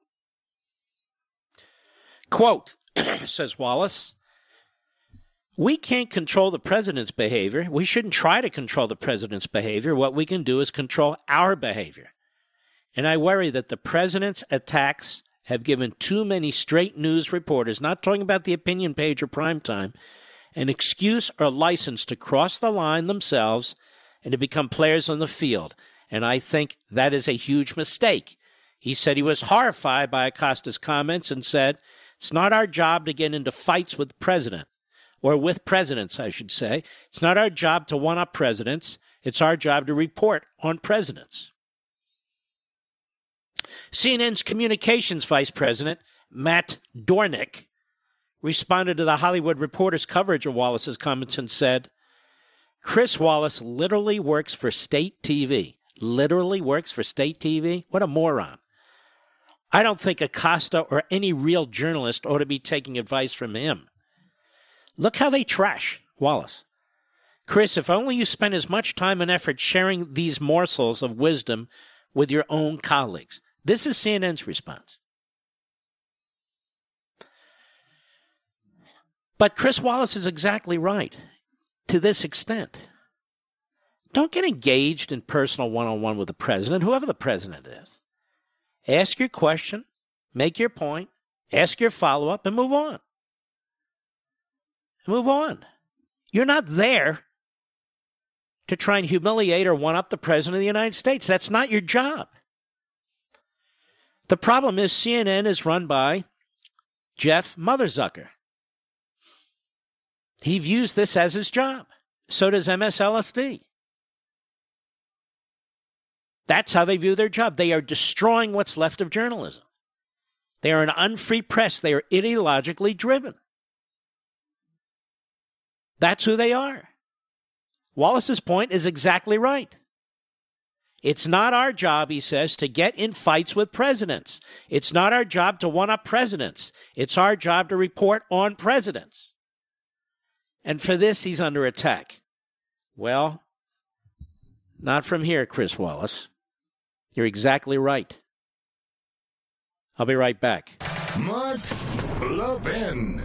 Quote, says Wallace, we can't control the president's behavior. We shouldn't try to control the president's behavior. What we can do is control our behavior. And I worry that the president's attacks have given too many straight news reporters, not talking about the opinion page or primetime, an excuse or license to cross the line themselves and to become players on the field. And I think that is a huge mistake. He said he was horrified by Acosta's comments and said, it's not our job to get into fights with the president, or with presidents, I should say. It's not our job to one-up presidents. It's our job to report on presidents. CNN's communications vice president, Matt Dornick, responded to the Hollywood Reporter's coverage of Wallace's comments and said, Chris Wallace literally works for state TV. Literally works for state TV? What a moron. I don't think Acosta or any real journalist ought to be taking advice from him. Look how they trash Wallace. Chris, if only you spent as much time and effort sharing these morsels of wisdom with your own colleagues. This is CNN's response. But Chris Wallace is exactly right to this extent. Don't get engaged in personal one-on-one with the president, whoever the president is. Ask your question, make your point, ask your follow-up, and move on. Move on. You're not there to try and humiliate or one-up the president of the United States. That's not your job. The problem is CNN is run by Jeff Motherzucker. He views this as his job. So does MSLSD. That's how they view their job. They are destroying what's left of journalism. They are an unfree press. They are ideologically driven. That's who they are. Wallace's point is exactly right. It's not our job, he says, to get in fights with presidents. It's not our job to one-up presidents. It's our job to report on presidents. And for this, he's under attack. Well, not from here, Chris Wallace. You're exactly right. I'll be right back. Mark Levin.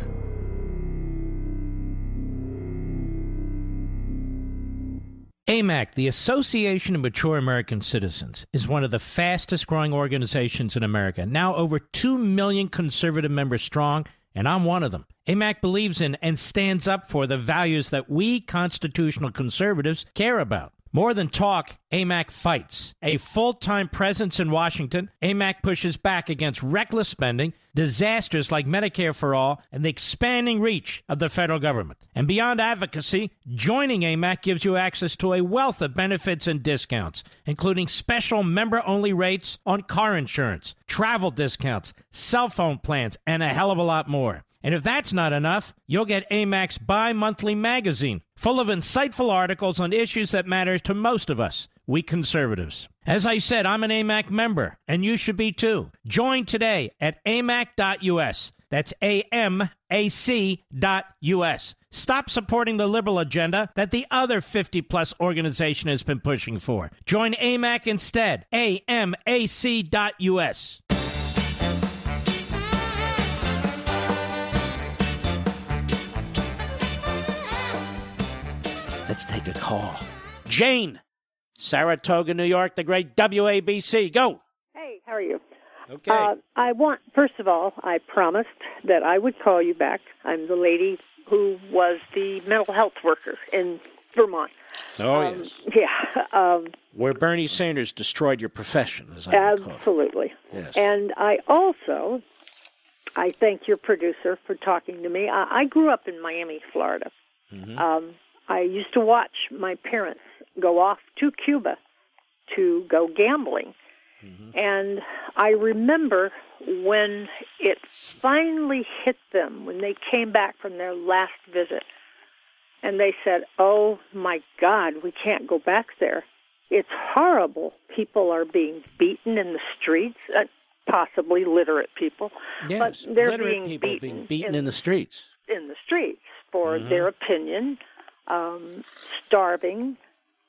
AMAC, the Association of Mature American Citizens, is one of the fastest-growing organizations in America. Now over 2 million conservative members strong, and I'm one of them. AMAC believes in and stands up for the values that we constitutional conservatives care about. More than talk, AMAC fights. A full-time presence in Washington, AMAC pushes back against reckless spending, disasters like Medicare for All, and the expanding reach of the federal government. And beyond advocacy, joining AMAC gives you access to a wealth of benefits and discounts, including special member-only rates on car insurance, travel discounts, cell phone plans, and a hell of a lot more. And if that's not enough, you'll get AMAC's bi-monthly magazine, full of insightful articles on issues that matter to most of us, we conservatives. As I said, I'm an AMAC member, and you should be too. Join today at amac.us. That's AMAC.us. Stop supporting the liberal agenda that the other 50-plus organization has been pushing for. Join AMAC instead. AMAC.us. Let's take a call. Jane, Saratoga, New York, the great WABC. Go. Hey, how are you? Okay. First of all, I promised that I would call you back. I'm the lady who was the mental health worker in Vermont. Oh, yes. Yeah. Where Bernie Sanders destroyed your profession, as I recall. Absolutely. Yes. And I thank your producer for talking to me. I grew up in Miami, Florida. Mm-hmm. I used to watch my parents go off to Cuba to go gambling. Mm-hmm. And I remember when it finally hit them, when they came back from their last visit, and they said, oh, my God, we can't go back there. It's horrible. People are being beaten in the streets, possibly literate people. Yes, but they're literate people being beaten in the streets. In the streets for their opinion. Starving,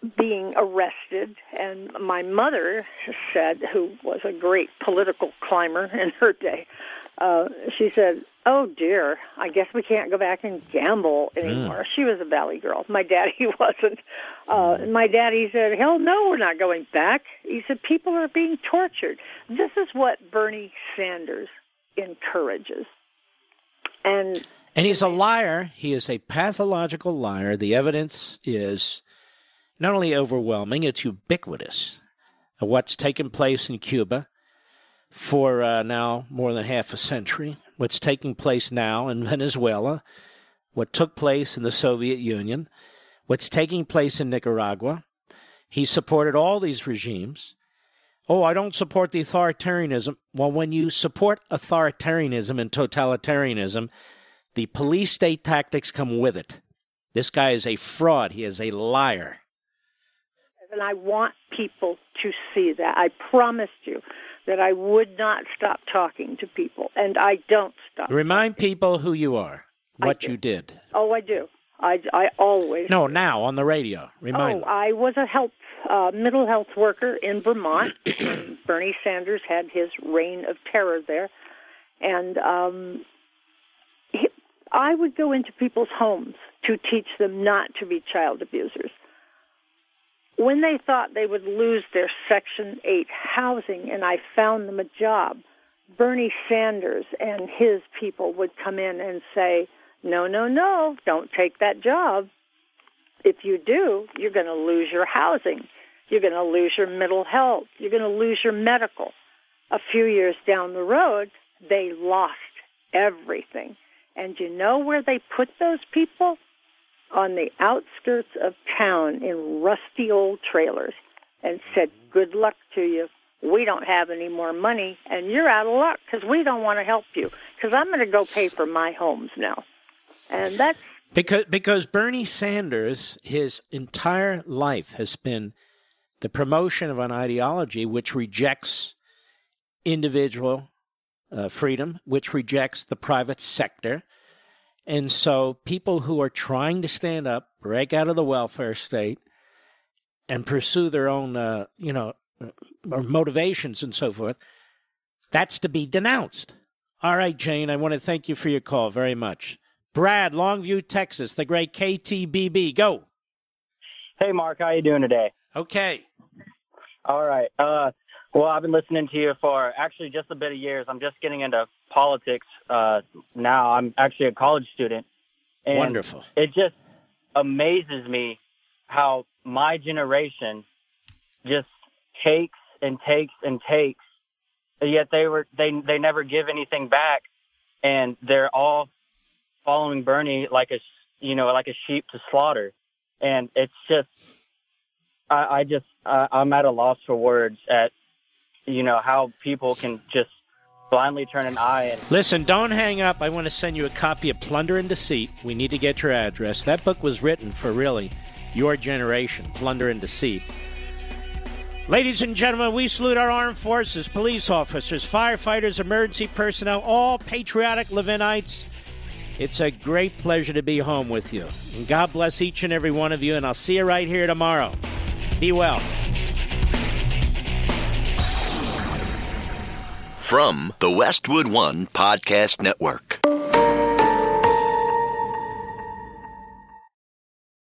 being arrested. And my mother said, who was a great political climber in her day, she said, "Oh, dear, I guess we can't go back and gamble anymore." She was a Valley girl. My daddy wasn't. My daddy said, "Hell no, we're not going back." He said, "People are being tortured." This is what Bernie Sanders encourages. And he's a liar. He is a pathological liar. The evidence is not only overwhelming, it's ubiquitous. What's taken place in Cuba for now more than half a century, what's taking place now in Venezuela, what took place in the Soviet Union, what's taking place in Nicaragua. He supported all these regimes. Oh, I don't support the authoritarianism. Well, when you support authoritarianism and totalitarianism, the police state tactics come with it. This guy is a fraud. He is a liar. And I want people to see that. I promised you that I would not stop talking to people, and I don't stop. Remind people who you are, what you did. Oh, I do. I always. No, now on the radio. Remind them. I was a mental health worker in Vermont when Bernie Sanders had his reign of terror there, and I would go into people's homes to teach them not to be child abusers. When they thought they would lose their Section 8 housing and I found them a job, Bernie Sanders and his people would come in and say, "No, no, no, don't take that job. If you do, you're going to lose your housing. You're going to lose your mental health. You're going to lose your medical." A few years down the road, they lost everything. And you know where they put those people? On the outskirts of town in rusty old trailers, and said, "Good luck to you. We don't have any more money, and you're out of luck because we don't want to help you because I'm going to go pay for my homes now." And that's because Bernie Sanders, his entire life has been the promotion of an ideology which rejects individual freedom, which rejects the private sector. And so people who are trying to stand up, break out of the welfare state, and pursue their own, motivations and so forth, that's to be denounced. All right, Jane, I want to thank you for your call very much. Brad, Longview, Texas, the great KTBB. Go. Hey, Mark, how you doing today? Okay. All right. Well, I've been listening to you for actually just a bit of years. I'm just getting into politics now. I'm actually a college student. And wonderful. It just amazes me how my generation just takes and takes and takes, yet they never give anything back, and they're all following Bernie like a sheep to slaughter. And it's just I'm at a loss for words at how people can just blindly turn an eye. And listen, don't hang up. I want to send you a copy of Plunder and Deceit. We need to get your address. That book was written for really your generation, Plunder and Deceit. Ladies and gentlemen, we salute our armed forces, police officers, firefighters, emergency personnel, all patriotic Levinites. It's a great pleasure to be home with you. And God bless each and every one of you, and I'll see you right here tomorrow. Be well. From the Westwood One Podcast Network.